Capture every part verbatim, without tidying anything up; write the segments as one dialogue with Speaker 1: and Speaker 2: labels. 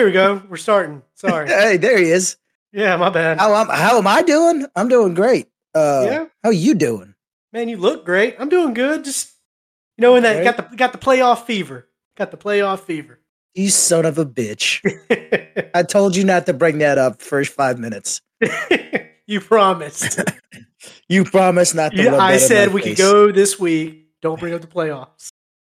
Speaker 1: we go. We're starting. Sorry.
Speaker 2: Hey, there he is.
Speaker 1: Yeah, my bad.
Speaker 2: How, am- how am I doing? I'm doing great. Uh,
Speaker 1: Yeah.
Speaker 2: How you doing?
Speaker 1: Man, you look great. I'm doing good. Just you know, in that
Speaker 2: Right.
Speaker 1: got the got the playoff fever. Got the playoff fever.
Speaker 2: You son of a bitch. I told you not to bring that up first five minutes.
Speaker 1: You promised.
Speaker 2: You promised not to.
Speaker 1: Yeah,
Speaker 2: rub
Speaker 1: I
Speaker 2: that in
Speaker 1: said
Speaker 2: my
Speaker 1: we
Speaker 2: face.
Speaker 1: could go this week. Don't bring up the playoffs.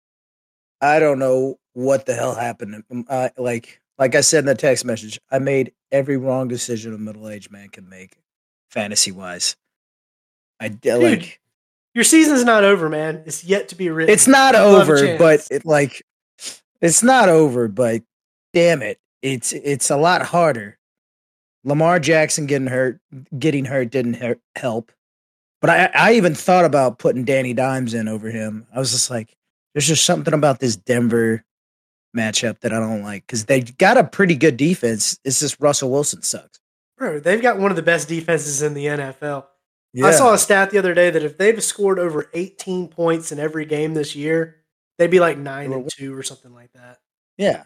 Speaker 2: I don't know what the hell happened. Uh, like, like I said in the text message, I made every wrong decision a middle-aged man can make, fantasy-wise. I did
Speaker 1: Dude,
Speaker 2: like.
Speaker 1: Your season's not over, man. It's yet to be written.
Speaker 2: It's not
Speaker 1: You have a
Speaker 2: over,
Speaker 1: chance.
Speaker 2: but it like, it's not over. But damn it, it's it's a lot harder. Lamar Jackson getting hurt, getting hurt didn't hurt, help. But I, I even thought about putting Danny Dimes in over him. I was just like, there's just something about this Denver matchup that I don't like because they got a pretty good defense. It's just Russell Wilson sucks.
Speaker 1: Bro, they've got one of the best defenses in the N F L.
Speaker 2: Yeah.
Speaker 1: I saw a stat the other day that if they've scored over eighteen points in every game this year, they'd be like nine and two or something like that.
Speaker 2: Yeah.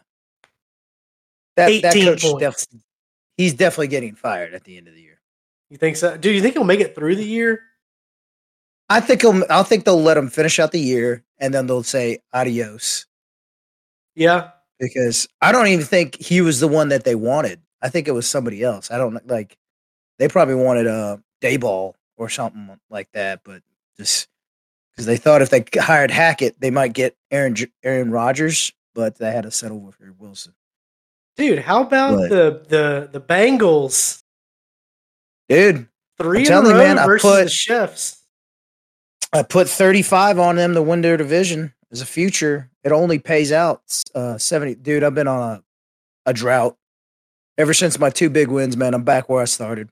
Speaker 2: That, that
Speaker 1: eighteen
Speaker 2: coach,
Speaker 1: points.
Speaker 2: def- he's definitely getting fired at the end of the year.
Speaker 1: You think so? Do you think he'll make it through the year?
Speaker 2: I think he'll, I think they'll let him finish out the year and then they'll say adios.
Speaker 1: Yeah.
Speaker 2: Because I don't even think he was the one that they wanted. I think it was somebody else. I don't like. They probably wanted a Dayball or something like that, but just because they thought if they hired Hackett, they might get Aaron Aaron Rodgers, but they had to settle with Wilson.
Speaker 1: Dude, how about
Speaker 2: But,
Speaker 1: the the the Bengals?
Speaker 2: Dude,
Speaker 1: Three
Speaker 2: I'm
Speaker 1: in a
Speaker 2: telling
Speaker 1: row
Speaker 2: you, man, I
Speaker 1: versus
Speaker 2: put-
Speaker 1: the Chefs.
Speaker 2: I put thirty-five on them to win their division as a future. It only pays out uh, seventy. Dude, I've been on a, a drought ever since my two big wins, man. I'm back where I started.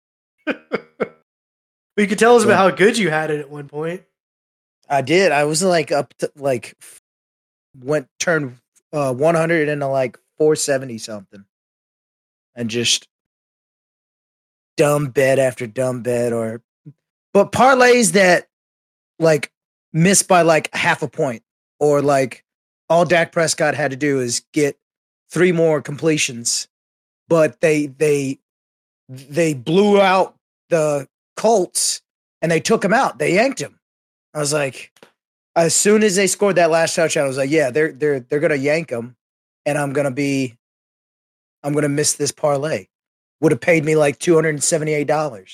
Speaker 1: You could tell us about
Speaker 2: Yeah.
Speaker 1: how good you had it at one point.
Speaker 2: I did. I was like up to like went turned uh, one hundred into like four seventy something, and just dumb bet after dumb bet, or but parlays that like missed by like half a point, or like all Dak Prescott had to do is get three more completions, but they they they blew out the Colts and they took him out. They yanked him. I was like, as soon as they scored that last touchdown, I was like, yeah, they're they're they're gonna yank him, and I'm gonna be, I'm gonna miss this parlay. Would have paid me like two hundred and seventy eight dollars.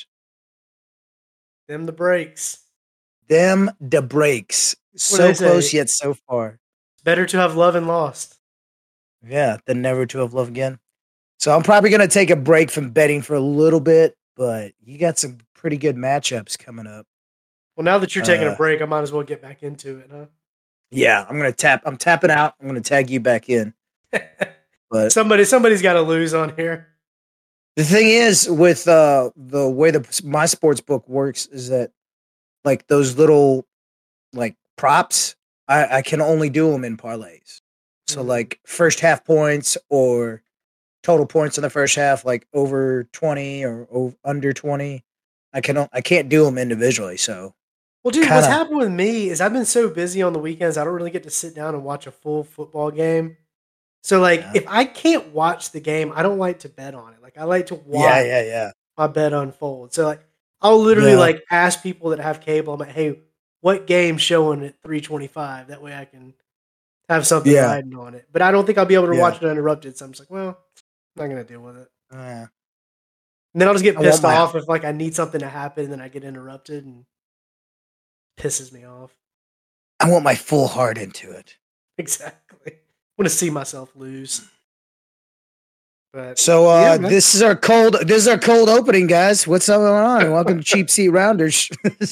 Speaker 1: Them the breaks.
Speaker 2: Them the breaks. So
Speaker 1: they say?
Speaker 2: close yet so far.
Speaker 1: Better to have love and lost.
Speaker 2: Yeah, than never to have loved again. So I'm probably gonna take a break from betting for a little bit, but you got some pretty good matchups coming up.
Speaker 1: Well, now that you're taking
Speaker 2: Uh,
Speaker 1: a break, I might as well get back into it, huh?
Speaker 2: Yeah, I'm gonna tap. I'm tapping out. I'm gonna tag you back in. But
Speaker 1: Somebody, somebody's got to lose on here.
Speaker 2: the thing is, with uh, the way the my sports book works, is that like those little like props, I, I can only do them in parlays. So
Speaker 1: Mhm.
Speaker 2: like first half points or total points in the first half, like over twenty or over, under twenty. I can I can't do them individually. So
Speaker 1: Well, dude, what's
Speaker 2: kinda-
Speaker 1: happened with me is I've been so busy on the weekends, I don't really get to sit down and watch a full football game. So, like,
Speaker 2: Yeah.
Speaker 1: if I can't watch the game, I don't like to bet on it. Like, I like to watch
Speaker 2: yeah, yeah, yeah.
Speaker 1: my bet unfold. So, like, I'll literally
Speaker 2: Yeah.
Speaker 1: like ask people that have cable. I'm like, hey, what game's showing at three twenty-five? That way, I can have something
Speaker 2: Yeah.
Speaker 1: riding on it. But I don't think I'll be able to
Speaker 2: Yeah.
Speaker 1: watch it uninterrupted. So I'm just like, well, I'm not gonna deal with it.
Speaker 2: Uh,
Speaker 1: And then I'll just get
Speaker 2: I want
Speaker 1: pissed
Speaker 2: my-
Speaker 1: off if like I need something to happen and then I get interrupted and pisses me off.
Speaker 2: I want my full heart into it.
Speaker 1: Exactly. I want to see myself lose. But
Speaker 2: So uh,
Speaker 1: Yeah, man.
Speaker 2: this is our cold. This is our cold opening, guys. What's going on? Welcome to Cheap Seat Rounders.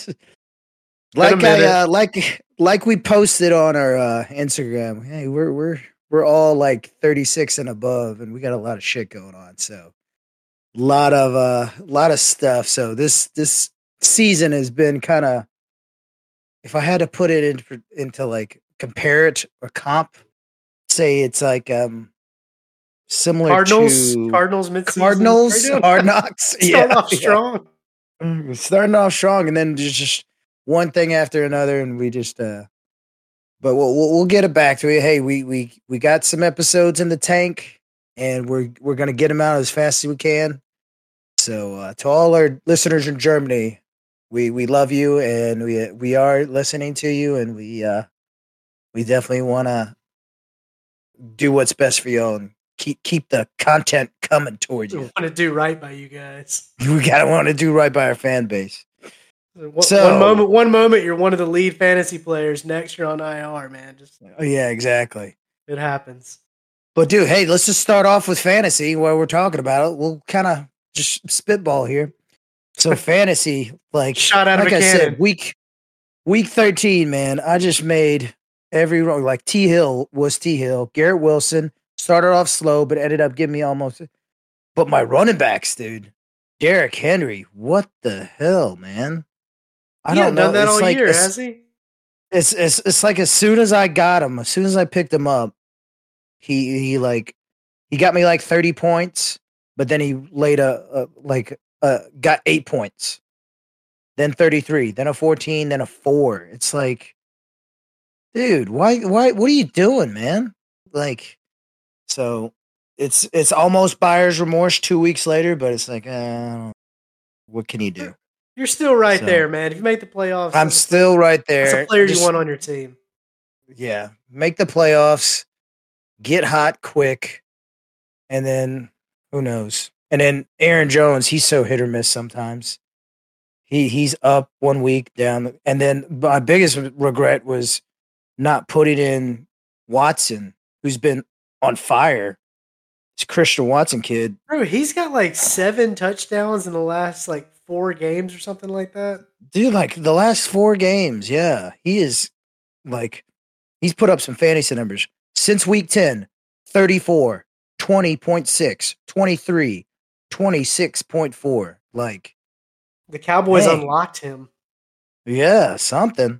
Speaker 2: like
Speaker 1: minute.
Speaker 2: I uh, like like we posted on our uh, Instagram. Hey, we're we're we're all like thirty-six and above, and we got a lot of shit going on. So a lot of uh, lot of stuff. So this this season has been kind of. If I had to put it in, into like compare it or comp, say it's like um similar
Speaker 1: Cardinals,
Speaker 2: to
Speaker 1: Cardinals mid
Speaker 2: Cardinals, Hard Knocks.
Speaker 1: Start
Speaker 2: Yeah,
Speaker 1: off
Speaker 2: yeah.
Speaker 1: strong.
Speaker 2: Mm, starting off strong, and then just just one thing after another, and we just. uh But we'll we'll, we'll get it back to it. Hey, we we we got some episodes in the tank. and we're we're gonna get him out as fast as we can. So uh, to all our listeners in Germany, we we love you, and we we are listening to you, and we uh, we definitely want to do what's best for you and keep keep the content coming towards you.
Speaker 1: We want to do right by you guys.
Speaker 2: We gotta want to do right by our fan base.
Speaker 1: One,
Speaker 2: so,
Speaker 1: one moment, one moment, you're one of the lead fantasy players. Next, you're on I R, man. Just
Speaker 2: oh, yeah, exactly.
Speaker 1: It happens.
Speaker 2: But dude, hey, let's just start off with fantasy while we're talking about it. We'll kind of just spitball here. So fantasy, like
Speaker 1: shot out
Speaker 2: like
Speaker 1: of a
Speaker 2: I
Speaker 1: cannon.
Speaker 2: said, week week thirteen, man. I just made every wrong. Like T Hill was T Hill. Garrett Wilson started off slow, but ended up giving me almost. But my running backs, dude, Derrick Henry. What the hell, man? I
Speaker 1: he
Speaker 2: don't know.
Speaker 1: Done that
Speaker 2: it's
Speaker 1: all
Speaker 2: like,
Speaker 1: year,
Speaker 2: it's,
Speaker 1: has he?
Speaker 2: It's it's it's like as soon as I got him, as soon as I picked him up, he he like he got me like thirty points, but then he laid a, a like uh got eight points, then thirty-three, then a fourteen, then a four. It's like, dude, why why what are you doing, man? Like, so it's it's almost buyer's remorse two weeks later, but it's like, uh, what can you do?
Speaker 1: You're still right
Speaker 2: So,
Speaker 1: there, man. If you make the playoffs,
Speaker 2: I'm still right there.
Speaker 1: That's a player
Speaker 2: Just,
Speaker 1: you want on your team.
Speaker 2: Yeah, make the playoffs, get hot quick, and then who knows? And then Aaron Jones, he's so hit or miss sometimes. He he's up one week, down, and then my biggest regret was not putting in Watson, who's been on fire. It's Christian Watson kid.
Speaker 1: Bro, he's got like seven touchdowns in the last like four games or something like that.
Speaker 2: Dude, like the last four games, yeah. He is like, he's put up some fantasy numbers. Since week ten, thirty-four, twenty point six, twenty-three, twenty-six point four. Like,
Speaker 1: the Cowboys
Speaker 2: hey.
Speaker 1: unlocked him.
Speaker 2: Yeah, something.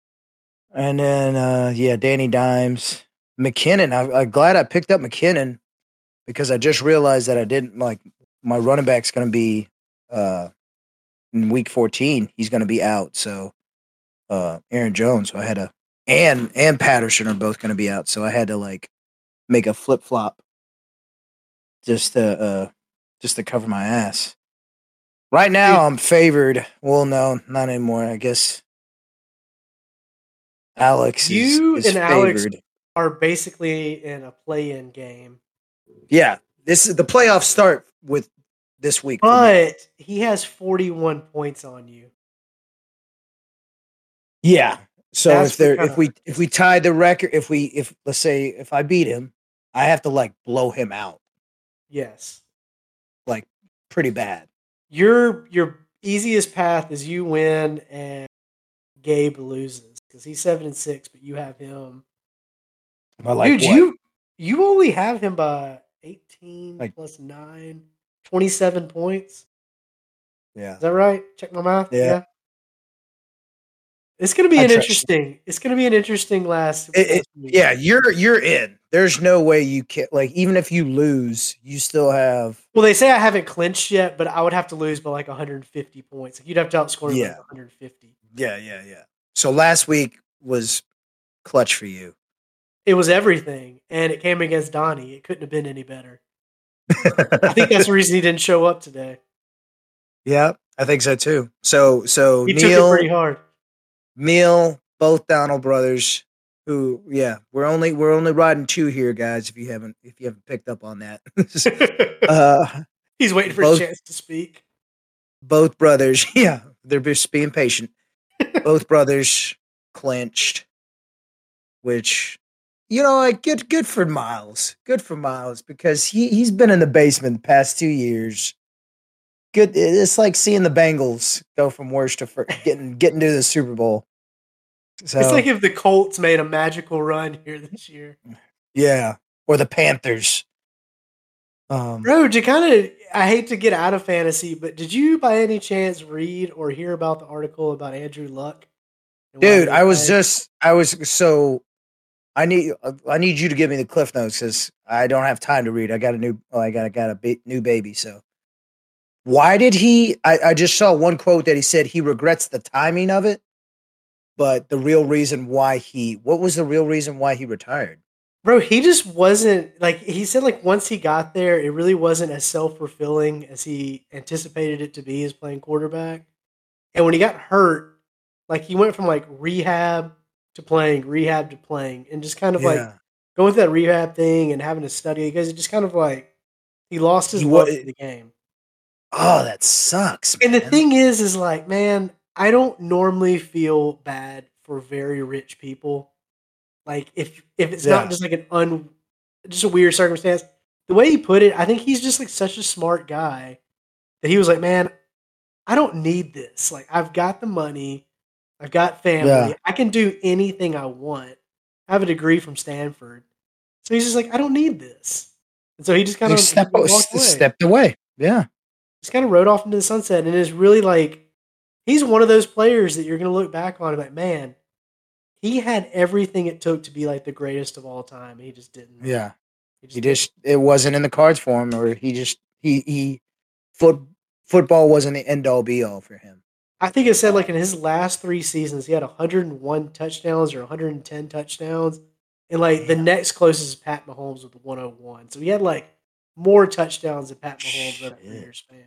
Speaker 2: And then, uh, yeah, Danny Dimes. McKinnon. I, I'm glad I picked up McKinnon because I just realized that I didn't, like, my running back's going to be, uh, in week fourteen, he's going to be out. So, uh, Aaron Jones. So I had to, and and Patterson are both going to be out. So I had to like make a flip flop just to uh, just to cover my ass. Right now, I'm favored. Well, no, not anymore. I guess Alex
Speaker 1: you
Speaker 2: is, is
Speaker 1: and
Speaker 2: favored.
Speaker 1: Alex are basically in a play-in game.
Speaker 2: Yeah, this is the playoffs start with this week.
Speaker 1: But he has forty-one points on you.
Speaker 2: Yeah. So
Speaker 1: That's
Speaker 2: if there
Speaker 1: kinda,
Speaker 2: if we if we tie the record, if we if let's say if I beat him, I have to like blow him out.
Speaker 1: Yes.
Speaker 2: Like pretty bad.
Speaker 1: Your your easiest path is you win and Gabe loses because he's seven and six, but you have him.
Speaker 2: Like
Speaker 1: Dude,
Speaker 2: what?
Speaker 1: you you only have him by eighteen
Speaker 2: like,
Speaker 1: plus nine, twenty-seven points.
Speaker 2: Yeah.
Speaker 1: Is that right? Check my math.
Speaker 2: Yeah.
Speaker 1: yeah. It's gonna be
Speaker 2: I
Speaker 1: an
Speaker 2: trust
Speaker 1: interesting. It's gonna be an interesting last.
Speaker 2: It, it,
Speaker 1: last week.
Speaker 2: yeah, you're you're in. There's no way you can like even if you lose, you still have.
Speaker 1: Well, they say I haven't clinched yet, but I would have to lose by like one hundred fifty points. Like you'd have to outscore me
Speaker 2: Yeah.
Speaker 1: by like one hundred fifty.
Speaker 2: Yeah, yeah, yeah. So last week was clutch for you.
Speaker 1: It was everything, and it came against Donnie. It couldn't have been any better. I think that's the reason he didn't show up today.
Speaker 2: Yeah, I think so too. So so
Speaker 1: He
Speaker 2: Neil,
Speaker 1: took it pretty hard.
Speaker 2: Meal, both Donald brothers. Who, yeah, we're only we're only riding two here, guys. If you haven't if you haven't picked up on that, uh,
Speaker 1: He's waiting for
Speaker 2: both,
Speaker 1: a chance to speak.
Speaker 2: Both brothers, yeah, they're just being patient. Both brothers clinched, which, you know, like good good for Miles, good for Miles because he he's been in the basement the past two years. Good, it's like seeing the Bengals go from worst to first, getting getting to the Super Bowl. So,
Speaker 1: It's like if the Colts made a magical run here this year.
Speaker 2: Yeah, or the Panthers. Um,
Speaker 1: Bro, you kind of, I hate to get out of fantasy, but did you by any chance read or hear about the article about Andrew Luck?
Speaker 2: Dude, I was just, I was, so I need, I need you to give me the Cliff Notes because I don't have time to read. I got a new, oh, I got, I got a ba- new baby. So why did he, I, I just saw one quote that he said he regrets the timing of it, but the real reason why he, what was the real reason why he retired?
Speaker 1: Bro, he just wasn't like he said. Like once he got there, it really wasn't as self fulfilling as he anticipated it to be as playing quarterback. And when he got hurt, like he went from like rehab to playing, rehab to playing, and just kind of like
Speaker 2: Yeah.
Speaker 1: going through that rehab thing and having to study because it just kind of like he lost his
Speaker 2: He wa-
Speaker 1: love for the game.
Speaker 2: Oh, that sucks,
Speaker 1: And the
Speaker 2: man.
Speaker 1: thing is, is like, man, I don't normally feel bad for very rich people. Like if if it's not
Speaker 2: Yeah.
Speaker 1: just like an un just a weird circumstance. The way he put it, I think he's just like such a smart guy that he was like, man, I don't need this. Like I've got the money, I've got family,
Speaker 2: Yeah.
Speaker 1: I can do anything I want. I have a degree from Stanford. So he's just like, I don't need this. And so he just kind
Speaker 2: He
Speaker 1: of he,
Speaker 2: step,
Speaker 1: he walked away.
Speaker 2: stepped away. Yeah.
Speaker 1: Just kind of rode off into the sunset. And it's really like he's one of those players that you're gonna look back on and be like, man, he had everything it took to be like the greatest of all time. And he just didn't.
Speaker 2: Yeah.
Speaker 1: He just,
Speaker 2: He
Speaker 1: didn't.
Speaker 2: just it wasn't in the cards for him, or he just he he foot football wasn't the end all be all for him.
Speaker 1: I think it said
Speaker 2: Uh,
Speaker 1: like in his last three seasons, he had one hundred one touchdowns or one hundred ten touchdowns. And like the
Speaker 2: Damn.
Speaker 1: next closest is Pat Mahomes with one oh one. So he had like more touchdowns than Pat Mahomes in a three
Speaker 2: Shit.
Speaker 1: year span.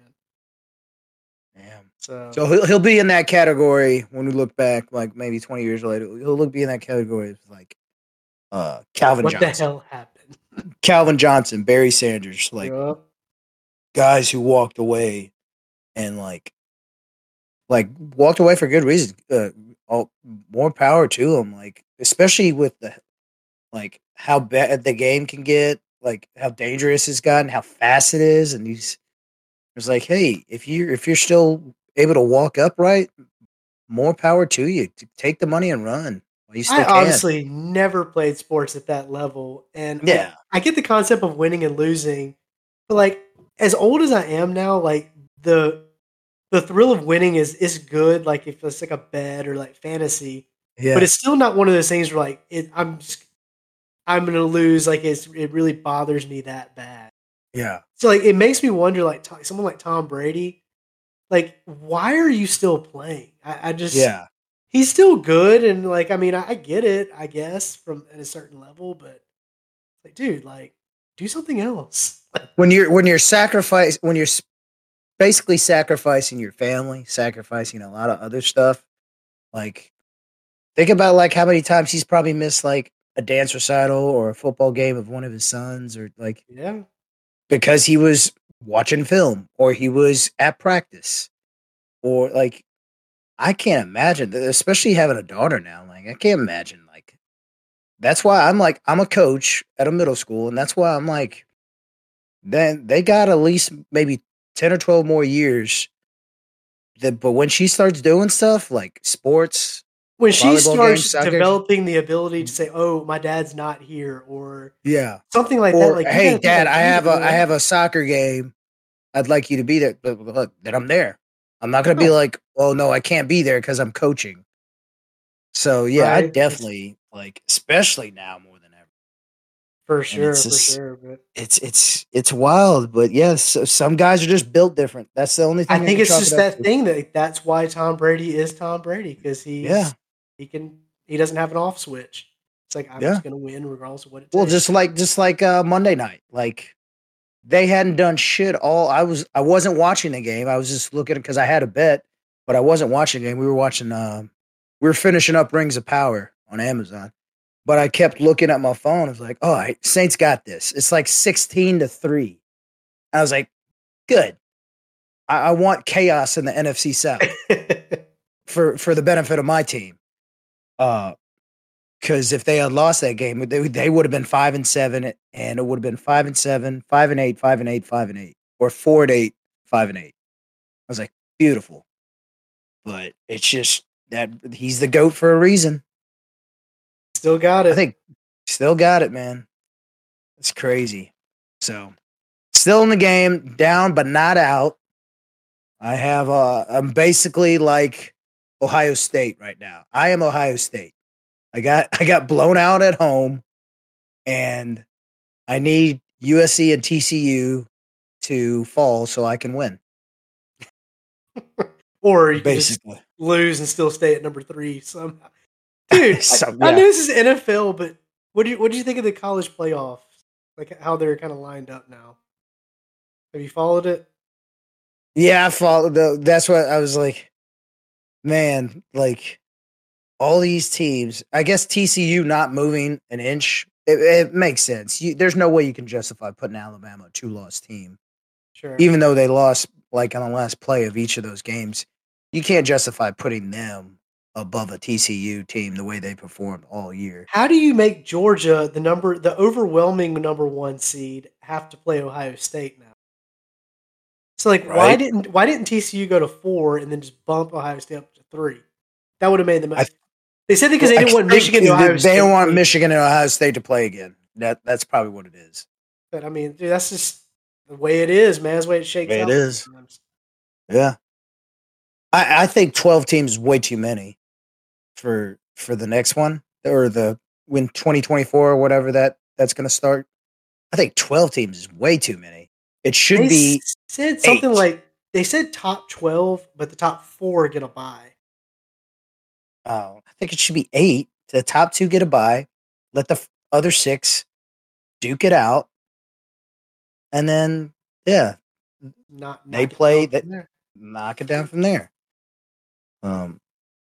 Speaker 2: Damn.
Speaker 1: So,
Speaker 2: So he'll he'll be in that category when we look back, like maybe twenty years later. He'll look be in that category of like uh Calvin
Speaker 1: what the
Speaker 2: Johnson,
Speaker 1: hell happened?
Speaker 2: Calvin Johnson, Barry Sanders, like
Speaker 1: Yeah.
Speaker 2: guys who walked away and like like walked away for good reasons. Uh, all, more power to them, like especially with the like how bad the game can get, like how dangerous it's gotten, how fast it is, and he's it's like, hey, if you if you're still able to walk upright, more power to you. Take the money and run while you still
Speaker 1: I
Speaker 2: can.
Speaker 1: honestly never played sports at that level. And like,
Speaker 2: Yeah.
Speaker 1: I get the concept of winning and losing, but like as old as I am now, like the the thrill of winning is is good. Like if it's like a bet or like fantasy,
Speaker 2: Yeah.
Speaker 1: but it's still not one of those things where like it, I'm just, I'm gonna lose. Like it's it really bothers me that bad.
Speaker 2: Yeah.
Speaker 1: So like it makes me wonder, like to- someone like Tom Brady, like why are you still playing? I, I just
Speaker 2: Yeah.
Speaker 1: he's still good, and like I mean I, I get it, I guess from at a certain level, but like dude, like do something else.
Speaker 2: When you're when you're sacrifice when you're s- basically sacrificing your family, sacrificing a lot of other stuff, like think about like how many times he's probably missed like a dance recital or a football game of one of his sons, or like
Speaker 1: Yeah,
Speaker 2: because he was watching film or he was at practice, or like I can't imagine that, especially having a daughter now. Like I can't imagine like that's why I'm like I'm a coach at a middle school, and that's why I'm like then they got at least maybe ten or twelve more years. That but when she starts doing stuff like sports,
Speaker 1: when she
Speaker 2: volleyball games,
Speaker 1: starts
Speaker 2: soccer,
Speaker 1: developing the ability to say, "Oh, my dad's not here," or
Speaker 2: yeah,
Speaker 1: something like that,
Speaker 2: or
Speaker 1: like you
Speaker 2: hey,
Speaker 1: gotta think
Speaker 2: dad,
Speaker 1: like,
Speaker 2: I have a I
Speaker 1: man,
Speaker 2: have a soccer game. I'd like you to be there. But look, then I'm there. I'm not gonna be
Speaker 1: right,
Speaker 2: like, oh no, I can't be there because I'm coaching. So yeah, I
Speaker 1: right, it's
Speaker 2: definitely like, especially now more than ever.
Speaker 1: for
Speaker 2: And it's
Speaker 1: sure, for
Speaker 2: just,
Speaker 1: sure. But
Speaker 2: it's it's it's wild. But yes, yeah, so some guys are just built different. That's the only
Speaker 1: I
Speaker 2: thing I
Speaker 1: think
Speaker 2: can
Speaker 1: it's
Speaker 2: chalk it
Speaker 1: just
Speaker 2: up
Speaker 1: that
Speaker 2: to.
Speaker 1: thing that that's why Tom Brady is Tom Brady because
Speaker 2: Yeah,
Speaker 1: he's he can he doesn't have an off switch. It's like I'm
Speaker 2: yeah.
Speaker 1: just gonna win regardless of what it
Speaker 2: Well,
Speaker 1: takes.
Speaker 2: just like just like uh, Monday night, like they hadn't done shit all. I was I wasn't watching the game. I was just looking because I had a bet, but I wasn't watching the game. We were watching. Uh, we were finishing up Rings of Power on Amazon, but I kept looking at my phone. I was like, "Oh, right, Saints got this." It's like sixteen to three. I was like, "Good." I, I want chaos in the N F C South for for the benefit of my team. Uh, because if they had lost that game, they they would have been five and seven, and it would have been five and seven, five and eight, five and eight, five and eight, or four and eight, five and eight. I was like, beautiful, but it's just that he's the goat for a reason.
Speaker 1: Still got
Speaker 2: I
Speaker 1: it.
Speaker 2: think still got it, man. It's crazy. So still in the game, down but not out. I have uh, I'm basically like Ohio State right now. I am Ohio State. I got I got blown out at home, and I need U S C and T C U to fall so I can win.
Speaker 1: Or you can just
Speaker 2: Basically,
Speaker 1: lose and still stay at number three somehow. Dude, I,
Speaker 2: so
Speaker 1: I know
Speaker 2: yeah,
Speaker 1: this is N F L, but What do you what do you think of the college playoffs? Like how they're kind of lined up now. Have you followed it?
Speaker 2: Yeah, I followed. The, that's what I was like. Man, like all these teams. I guess T C U not moving an inch. It, it makes sense. You, there's no way you can justify putting Alabama a two loss team,
Speaker 1: Sure.
Speaker 2: even though they lost like on the last play of each of those games. You can't justify putting them above a T C U team the way they performed all year.
Speaker 1: How do you make Georgia the number, the overwhelming number one seed, have to play Ohio State now? So like, why
Speaker 2: Right?
Speaker 1: didn't why didn't T C U go to four and then just bump Ohio State up to three? That would have made the
Speaker 2: I,
Speaker 1: most. They said because they
Speaker 2: I
Speaker 1: didn't want
Speaker 2: think
Speaker 1: Michigan to Ohio
Speaker 2: they
Speaker 1: State.
Speaker 2: don't want
Speaker 1: Wait,
Speaker 2: Michigan and Ohio State to play again. That that's probably what it is.
Speaker 1: but I mean, dude, that's just the way it is, man. That's the way it shakes
Speaker 2: It
Speaker 1: out
Speaker 2: is.
Speaker 1: sometimes.
Speaker 2: Yeah. I, I think twelve teams is way too many for for the next one or the when twenty twenty-four or whatever that that's going to start. I think twelve teams is way too many. It should
Speaker 1: They
Speaker 2: be
Speaker 1: said something
Speaker 2: eight.
Speaker 1: like they said top twelve, but the top four get a bye.
Speaker 2: Oh, I think it should be eight. The top two get a bye. Let the f- other six duke it out, and then yeah,
Speaker 1: Not
Speaker 2: they
Speaker 1: knock it
Speaker 2: play
Speaker 1: down
Speaker 2: that
Speaker 1: from there.
Speaker 2: knock it down from there. Um,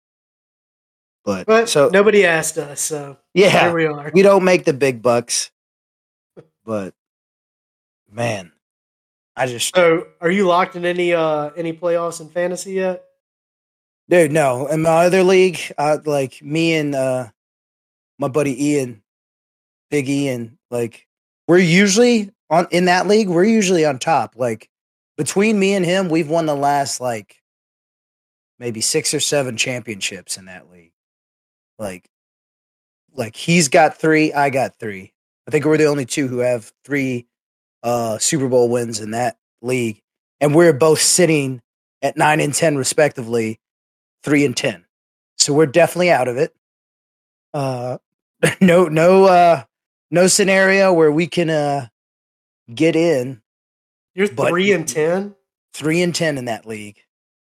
Speaker 2: but
Speaker 1: But
Speaker 2: so
Speaker 1: nobody asked us, so here
Speaker 2: yeah,
Speaker 1: we are.
Speaker 2: we don't make the big bucks, but man, I just
Speaker 1: So, are you locked in any uh any playoffs in fantasy yet?
Speaker 2: dude no. In my other league, uh, like me and uh, my buddy Ian, Big Ian, like we're usually on in that league. We're usually on top. Like between me and him, we've won the last like maybe six or seven championships in that league. Like, like he's got three, I got three. I think we're the only two who have three uh, Super Bowl wins in that league, and we're both sitting at nine and ten respectively, three and ten. So we're definitely out of it. Uh, no, no, uh, no scenario where we can uh, get in.
Speaker 1: You're
Speaker 2: But
Speaker 1: three and ten.
Speaker 2: three and ten in that league.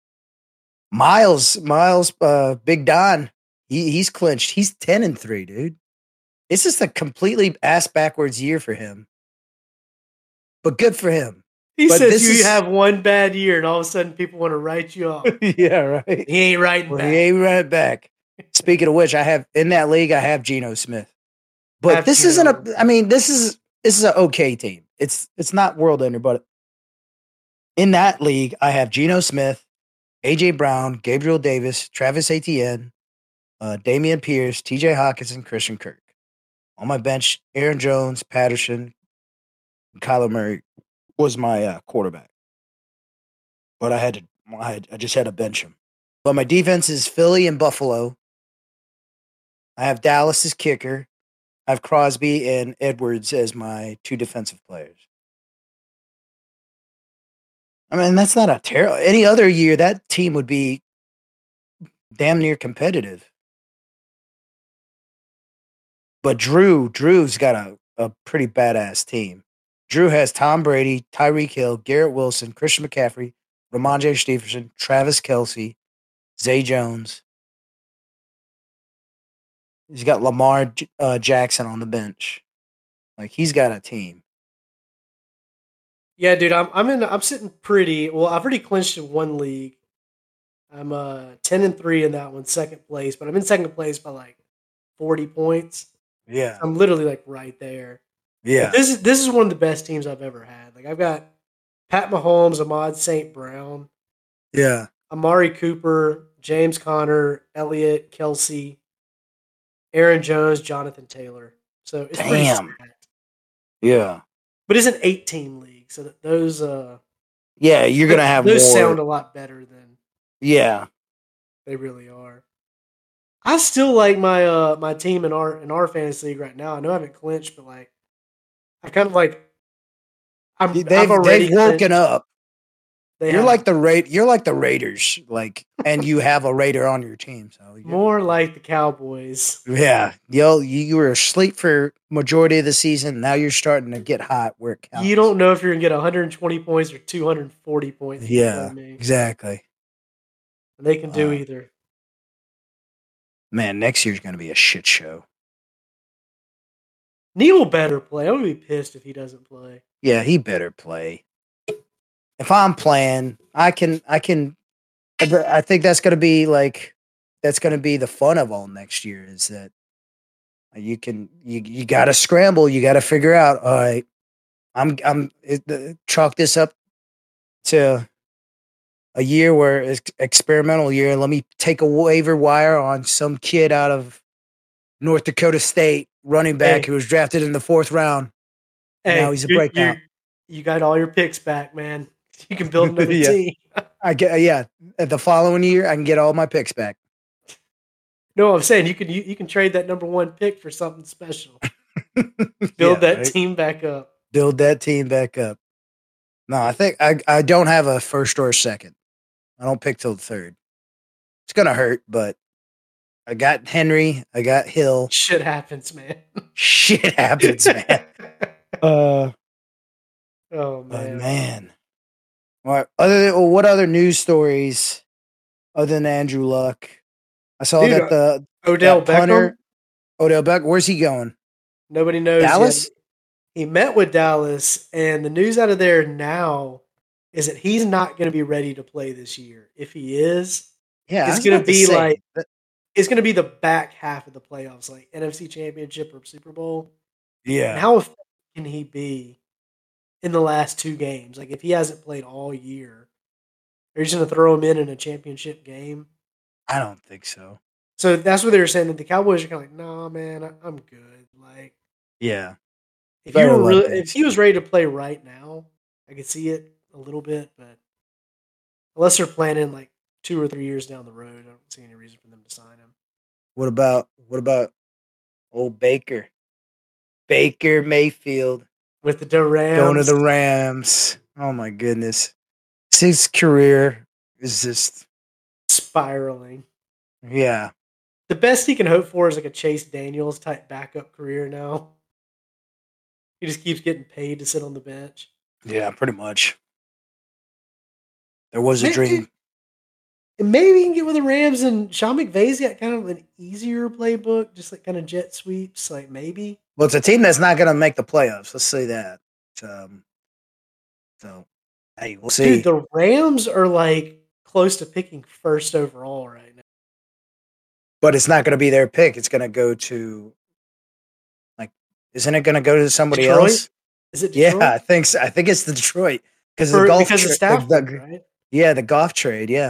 Speaker 2: Miles, Miles, uh, Big Don, he he's clinched. He's ten and three, dude. It's just a completely ass backwards year for him. But good for him.
Speaker 1: He
Speaker 2: But
Speaker 1: says
Speaker 2: this
Speaker 1: you
Speaker 2: is
Speaker 1: have one bad year, and all of a sudden people want to write you off.
Speaker 2: yeah, right.
Speaker 1: He ain't writing
Speaker 2: Well,
Speaker 1: back.
Speaker 2: he ain't right back. Speaking of which, I have in that league, I have Geno Smith. But
Speaker 1: Have
Speaker 2: this
Speaker 1: Geno.
Speaker 2: isn't a. I mean, this is this is an okay team. It's it's not world ender, but in that league, I have Geno Smith, A J Brown, Gabriel Davis, Travis Etienne, uh, Damian Pierce, T J Hawkinson, Christian Kirk. On my bench, Aaron Jones, Patterson, and Kyler Murray was my uh, quarterback. But I had to, I, had, I just had to bench him. But my defense is Philly and Buffalo. I have Dallas as kicker. I have Crosby and Edwards as my two defensive players. I mean, that's not a terrible. Any other year, that team would be damn near competitive. But Drew, Drew's got a, a pretty badass team. Drew has Tom Brady, Tyreek Hill, Garrett Wilson, Christian McCaffrey, Ramondre Stevenson, Travis Kelce, Zay Jones. He's got Lamar uh, Jackson on the bench. Like he's got a team.
Speaker 1: Yeah, dude, I'm I'm in. I'm sitting pretty. Well, I've already clinched in one league. I'm uh ten and three in that one, second place. But I'm in second place by like forty points.
Speaker 2: Yeah,
Speaker 1: I'm literally like right there.
Speaker 2: yeah,
Speaker 1: But this is this is one of the best teams I've ever had. Like I've got Pat Mahomes, Ahmad Saint Brown,
Speaker 2: yeah.
Speaker 1: Amari Cooper, James Conner, Elliott, Kelsey, Aaron Jones, Jonathan Taylor. So it's pretty
Speaker 2: Damn.
Speaker 1: stacked.
Speaker 2: Yeah,
Speaker 1: But it's an eight team league, so that those uh
Speaker 2: yeah. You're gonna have
Speaker 1: those
Speaker 2: more.
Speaker 1: sound a lot better than
Speaker 2: Yeah,
Speaker 1: they really are. I still like my uh my team in our in our fantasy league right now. I know I haven't clinched, but like I kind of like I'm
Speaker 2: they've
Speaker 1: I've already
Speaker 2: they've woken
Speaker 1: clinched.
Speaker 2: up.
Speaker 1: They
Speaker 2: You're
Speaker 1: have
Speaker 2: like the Ra- You're like the Raiders, like, and you have a Raider on your team. So you're-
Speaker 1: more like the Cowboys.
Speaker 2: yeah, yo, you, you were asleep for majority of the season. Now you're starting to get hot where it counts.
Speaker 1: You don't know if you're gonna get one hundred twenty points or two hundred forty points.
Speaker 2: Yeah,
Speaker 1: Me.
Speaker 2: exactly.
Speaker 1: And they can do
Speaker 2: Uh,
Speaker 1: either.
Speaker 2: Man, next year's gonna be a shit show.
Speaker 1: Neal better play. I'm gonna be pissed if he doesn't play.
Speaker 2: Yeah, he better play. If I'm playing, I can. I can. I think that's gonna be like that's gonna be the fun of all next year. Is that you can you you got to scramble. You got to figure out. All right, I'm I'm it, the, chalk this up to a year where it's experimental year. Let me take a waiver wire on some kid out of North Dakota State, running back
Speaker 1: Hey.
Speaker 2: who was drafted in the fourth round. And
Speaker 1: Hey,
Speaker 2: now he's a
Speaker 1: you
Speaker 2: breakout.
Speaker 1: you got all your picks back, man. You can build another
Speaker 2: yeah.
Speaker 1: team.
Speaker 2: I get yeah. The following year, I can get all my picks back.
Speaker 1: No, I'm saying you can you, you can trade that number one pick for something special. Build
Speaker 2: yeah,
Speaker 1: that
Speaker 2: right?
Speaker 1: team back up.
Speaker 2: Build that team back up. No, I think I I don't have a first or a second. I don't pick till the third. It's gonna hurt, but I got Henry. I got Hill.
Speaker 1: Shit happens, man.
Speaker 2: Shit happens, man. uh,
Speaker 1: oh man.
Speaker 2: But man. What other well, what other news stories other than Andrew Luck? I saw
Speaker 1: Dude,
Speaker 2: that the
Speaker 1: Odell
Speaker 2: that punter,
Speaker 1: Beckham.
Speaker 2: Odell Beckham. Where's he going?
Speaker 1: Nobody knows
Speaker 2: Dallas?
Speaker 1: yet. He met with Dallas, and the news out of there now is that he's not going to be ready to play this year. If he is,
Speaker 2: Yeah,
Speaker 1: it's going to be
Speaker 2: say,
Speaker 1: like
Speaker 2: that,
Speaker 1: it's going to be the back half of the playoffs, like N F C Championship or Super Bowl.
Speaker 2: yeah.
Speaker 1: And how effective can he be in the last two games? Like if he hasn't played all year, are you just going to throw him in in a championship game?
Speaker 2: I don't think so.
Speaker 1: So that's what they were saying. That the Cowboys are kind of like, "Nah, man, I, I'm good." Like,
Speaker 2: yeah,
Speaker 1: if you
Speaker 2: Better
Speaker 1: were
Speaker 2: luck
Speaker 1: really, if
Speaker 2: next
Speaker 1: he was ready to play right now, I could see it a little bit, but unless they're planning like two or three years down the road, I don't see any reason for them to sign him.
Speaker 2: What about what about old Baker? Baker Mayfield
Speaker 1: With the Rams
Speaker 2: going to the Rams. Oh my goodness. His career is just
Speaker 1: spiraling.
Speaker 2: yeah.
Speaker 1: The best he can hope for is like a Chase Daniels type backup career now. He just keeps getting paid to sit on the bench.
Speaker 2: Yeah, pretty much. There was a
Speaker 1: maybe,
Speaker 2: dream.
Speaker 1: Maybe he can get with the Rams, and Sean McVay's got kind of an easier playbook, just like kind of jet sweeps, like maybe.
Speaker 2: Well, it's a team that's not going to make the playoffs. Let's say that. Um, so, hey, we'll see.
Speaker 1: Dude, the Rams are like close to picking first overall right now.
Speaker 2: But it's not going to be their pick. It's going to go to, like, isn't it going to go to somebody
Speaker 1: Detroit?
Speaker 2: else?
Speaker 1: Is it Detroit?
Speaker 2: Yeah, I think so. I think it's the Detroit because
Speaker 1: For,
Speaker 2: the golf
Speaker 1: because
Speaker 2: tra-
Speaker 1: of Stafford,
Speaker 2: the, the,
Speaker 1: right?
Speaker 2: Yeah, the golf trade. Yeah,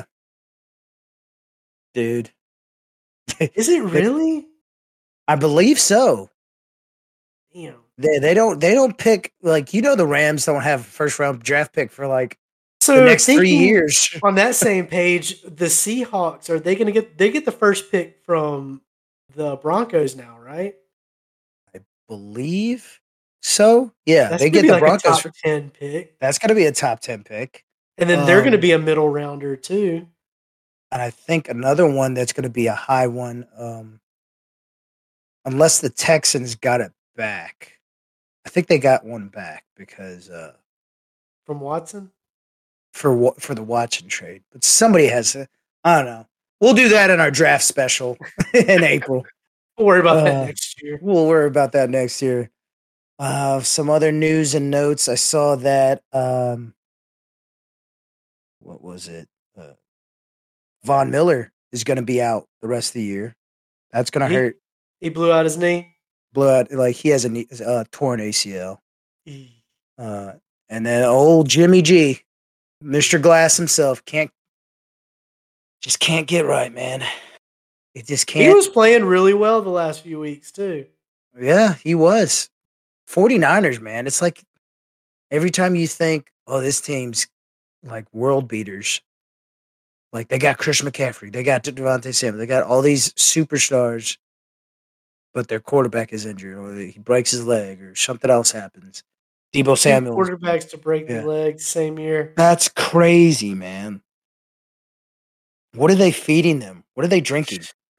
Speaker 2: dude.
Speaker 1: Is it really?
Speaker 2: I believe so.
Speaker 1: Damn.
Speaker 2: They they don't they don't pick like you know the Rams don't have a first round draft pick for like
Speaker 1: so
Speaker 2: the next three years.
Speaker 1: On that same page, the Seahawks are they going to get they get the first pick from the Broncos now, right?
Speaker 2: I believe so. Yeah,
Speaker 1: That's
Speaker 2: they get
Speaker 1: be
Speaker 2: the
Speaker 1: like
Speaker 2: Broncos
Speaker 1: a top ten pick.
Speaker 2: That's going to be a top ten pick,
Speaker 1: and then they're
Speaker 2: um,
Speaker 1: going to be a middle rounder too.
Speaker 2: And I think another one that's going to be a high one, um, unless the Texans got it back. I think they got one back because uh,
Speaker 1: from Watson
Speaker 2: for for the Watson trade. But somebody has a, I don't know. We'll do that in our draft special in April.
Speaker 1: We'll worry about
Speaker 2: uh,
Speaker 1: that next year.
Speaker 2: We'll worry about that next year. Uh, some other news and notes. I saw that. Um, what was it? Uh, Von Miller is going to be out the rest of the year. That's going to hurt.
Speaker 1: He blew out his knee.
Speaker 2: Blood, like he has a knee, uh, torn A C L. Uh, and then old Jimmy G, Mister Glass himself, can't just can't get right, man. It just can't.
Speaker 1: He was playing really well the last few weeks too.
Speaker 2: Yeah, he was. 49ers, man. It's like every time you think, oh, this team's like world beaters. Like they got Chris McCaffrey, they got Devontae Smith, they got all these superstars. But their quarterback is injured, or he breaks his leg, or something else happens. Deebo Samuel,
Speaker 1: quarterbacks to break
Speaker 2: yeah.
Speaker 1: their legs same year.
Speaker 2: That's crazy, man. What are they feeding them? What are they drinking?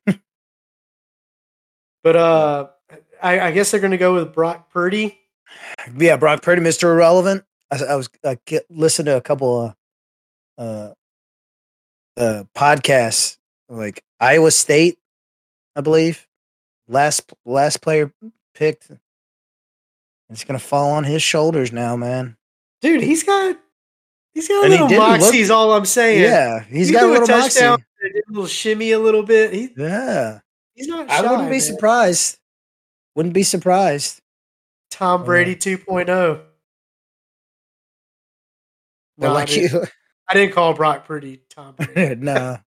Speaker 1: But uh, I, I guess they're going to go with Brock Purdy.
Speaker 2: Yeah, Brock Purdy, Mister Irrelevant. I, I was I listened to a couple of uh, uh, podcasts, like Iowa State, I believe. Last last player picked It's gonna fall on his shoulders now, man.
Speaker 1: Dude, he's got he's got a
Speaker 2: And he
Speaker 1: little
Speaker 2: didn't
Speaker 1: moxie.
Speaker 2: look.
Speaker 1: Is all I'm saying.
Speaker 2: Yeah, he's
Speaker 1: He
Speaker 2: got a
Speaker 1: threw a
Speaker 2: little
Speaker 1: touchdown,
Speaker 2: moxie.
Speaker 1: did a little shimmy a little bit. He
Speaker 2: Yeah,
Speaker 1: he's not
Speaker 2: I wouldn't
Speaker 1: shy,
Speaker 2: be
Speaker 1: man.
Speaker 2: surprised. Wouldn't be surprised.
Speaker 1: Tom Brady
Speaker 2: Uh,
Speaker 1: 2.0.
Speaker 2: but
Speaker 1: No, I
Speaker 2: like you,
Speaker 1: didn't. I didn't call Brock Purdy Tom Brady.
Speaker 2: no.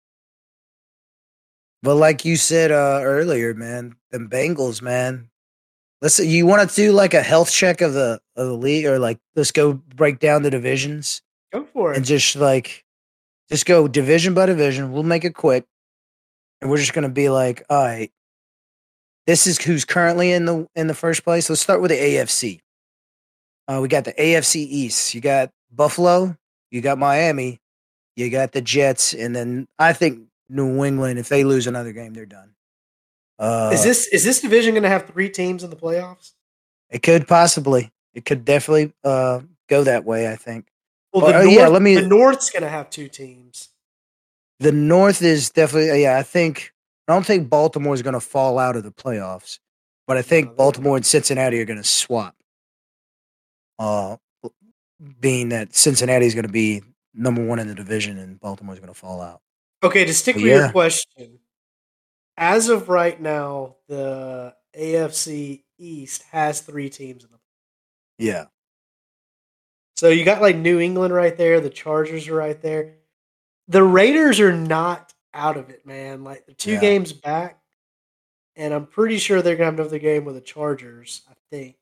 Speaker 2: But like you said uh, earlier, man, them Bengals, man. Let's you want to do like a health check of the of the league, or like let's go break down the divisions
Speaker 1: Go for
Speaker 2: and
Speaker 1: it.
Speaker 2: just like just go division by division. We'll make it quick, and we're just gonna be like, all right, this is who's currently in the in the first place. Let's start with the A F C. Uh, we got the A F C East. You got Buffalo, you got Miami, you got the Jets, and then I think New England. If they lose another game, they're done.
Speaker 1: Is
Speaker 2: Uh,
Speaker 1: this is this division going to have three teams in the playoffs?
Speaker 2: it could possibly, it could definitely uh go that way. I think.
Speaker 1: Well,
Speaker 2: Or,
Speaker 1: the
Speaker 2: oh
Speaker 1: North
Speaker 2: yeah, let
Speaker 1: the
Speaker 2: me.
Speaker 1: North's going to have two teams.
Speaker 2: The North is definitely yeah. I think I don't think Baltimore is going to fall out of the playoffs, but I
Speaker 1: No,
Speaker 2: think
Speaker 1: they're
Speaker 2: Baltimore and Cincinnati are going to swap. Uh, being that Cincinnati is going to be number one in the division and Baltimore is going to fall out.
Speaker 1: Okay, to stick
Speaker 2: But
Speaker 1: with your
Speaker 2: yeah,
Speaker 1: question, as of right now, the A F C East has three teams in the.
Speaker 2: yeah,
Speaker 1: So you got like New England right there. The Chargers are right there. The Raiders are not out of it, man. Like the two
Speaker 2: yeah.
Speaker 1: games back, and I'm pretty sure they're gonna have another game with the Chargers. I think.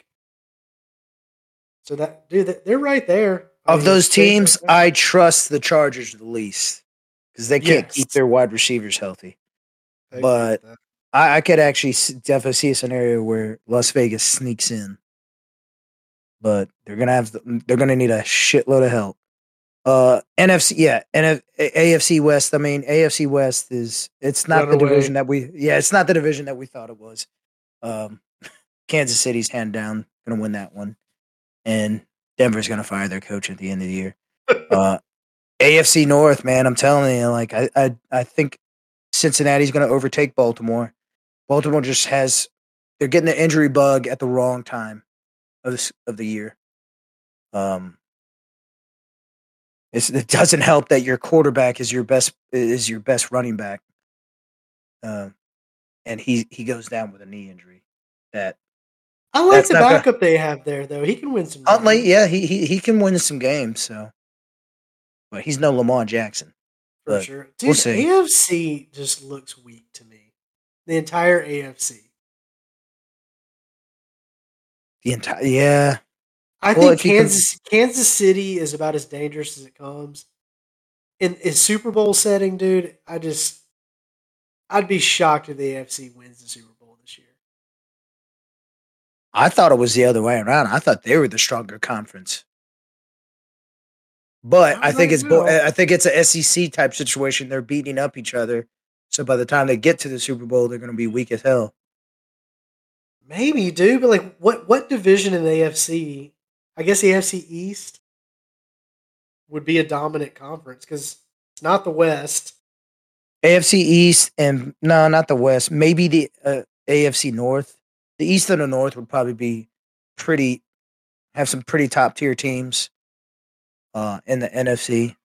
Speaker 1: So that dude, they're right there. I
Speaker 2: Of
Speaker 1: mean,
Speaker 2: those
Speaker 1: they, they,
Speaker 2: teams, I trust the Chargers the least because they can't
Speaker 1: yes,
Speaker 2: keep their wide receivers healthy.
Speaker 1: I agree with
Speaker 2: But
Speaker 1: that.
Speaker 2: I, I could actually s- definitely see a scenario where Las Vegas sneaks in, but they're gonna have the, they're gonna need a shitload of help. Uh, N F C, yeah, and A F C West. I mean, A F C West is it's not the
Speaker 1: Runaway.
Speaker 2: division that we yeah, it's not the division that we thought it was. Um, Kansas City's hand down gonna win that one, and Denver's gonna fire their coach at the end of the year. Uh, A F C North, man, I'm telling you, like I I I think Cincinnati's gonna overtake Baltimore. Baltimore just has they're getting the injury bug at the wrong time of this of the year. Um, It's, it doesn't help that your quarterback is your best is your best running back, uh, and he he goes down with a knee injury. That
Speaker 1: I like
Speaker 2: that's
Speaker 1: the
Speaker 2: not good.
Speaker 1: backup they have there, though. He can win some
Speaker 2: Huntley,
Speaker 1: games
Speaker 2: yeah, he he he can win some games. So, but he's no Lamar Jackson.
Speaker 1: for
Speaker 2: But
Speaker 1: sure.
Speaker 2: we'll
Speaker 1: Dude, the
Speaker 2: see.
Speaker 1: A F C just looks weak to me. The entire A F C.
Speaker 2: The entire yeah.
Speaker 1: I
Speaker 2: Well,
Speaker 1: think
Speaker 2: if you can,
Speaker 1: Kansas Kansas City is about as dangerous as it comes. In in Super Bowl setting, dude, I just I'd be shocked if the A F C wins the Super Bowl this year.
Speaker 2: I thought it was the other way around. I thought they were the stronger conference. But
Speaker 1: Not
Speaker 2: I think
Speaker 1: right
Speaker 2: it's bo-
Speaker 1: now.
Speaker 2: I think it's a S E C type situation. They're beating up each other. So by the time they get to the Super Bowl, they're going to be weak as hell.
Speaker 1: Maybe, dude, but like what what division in the A F C? I guess the A F C East would be a dominant conference because it's not the West.
Speaker 2: A F C East and no, not the West. Maybe the uh, A F C North. The East and the North would probably be pretty have some pretty top tier teams uh, in the N F C.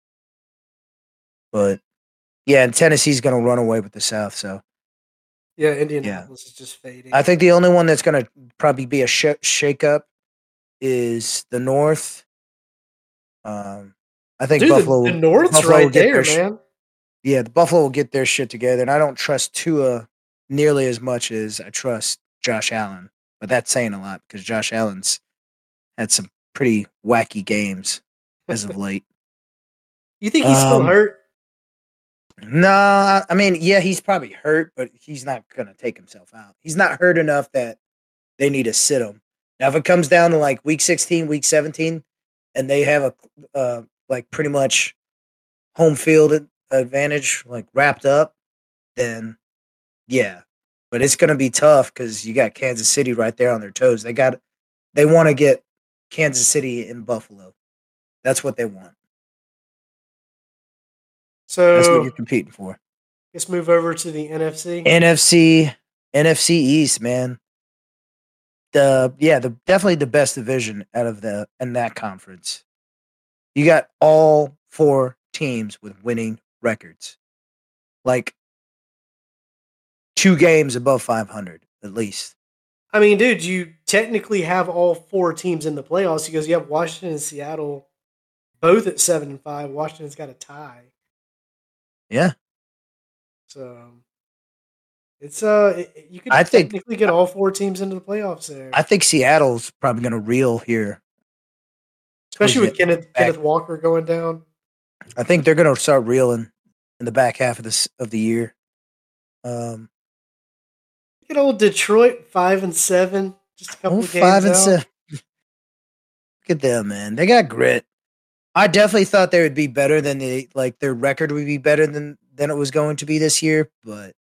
Speaker 2: But yeah, and Tennessee's going to run away with the South. So
Speaker 1: Yeah,
Speaker 2: yeah,
Speaker 1: Indianapolis is just fading.
Speaker 2: I think the only one that's going to probably be a sh- shake up is the North. Um, I think
Speaker 1: Dude, the,
Speaker 2: Buffalo
Speaker 1: the North's
Speaker 2: Buffalo will
Speaker 1: right
Speaker 2: get
Speaker 1: there,
Speaker 2: their sh-
Speaker 1: man.
Speaker 2: yeah, the Buffalo will get their shit together, and I don't trust Tua nearly as much as I trust Josh Allen. But that's saying a lot because Josh Allen's had some pretty wacky games as of late.
Speaker 1: You think he's still
Speaker 2: Um,
Speaker 1: hurt?
Speaker 2: no, I mean, yeah, he's probably hurt, but he's not gonna take himself out. He's not hurt enough that they need to sit him. Now, if it comes down to like week sixteen, week seventeen, and they have a uh, like pretty much home field advantage like wrapped up, then yeah. But it's gonna be tough because you got Kansas City right there on their toes. They got they want to get Kansas City in Buffalo. That's what they want. That's what you're
Speaker 1: So
Speaker 2: competing for.
Speaker 1: let's move over to the N F C.
Speaker 2: N F C, N F C East, man. the yeah, the definitely the best division out of the in that conference. You got all four teams with winning records, like two games above five hundred at least.
Speaker 1: I mean, dude, you technically have all four teams in the playoffs because you have Washington and Seattle both at seven and five. Washington's got a tie,
Speaker 2: Yeah,
Speaker 1: so it's uh, it, you could
Speaker 2: I think
Speaker 1: technically get all four teams into the playoffs there,
Speaker 2: I think Seattle's probably going to reel here.
Speaker 1: especially with
Speaker 2: the
Speaker 1: Kenneth
Speaker 2: back.
Speaker 1: Kenneth Walker going down.
Speaker 2: I think they're going to start reeling in the back half of this of the year. Um,
Speaker 1: Look at old Detroit, five and seven, just a couple
Speaker 2: oh,
Speaker 1: of games
Speaker 2: five and
Speaker 1: out.
Speaker 2: seven. Look at them, man. They got grit. I definitely thought they would be better than the like their record would be better than than it was going to be this year, but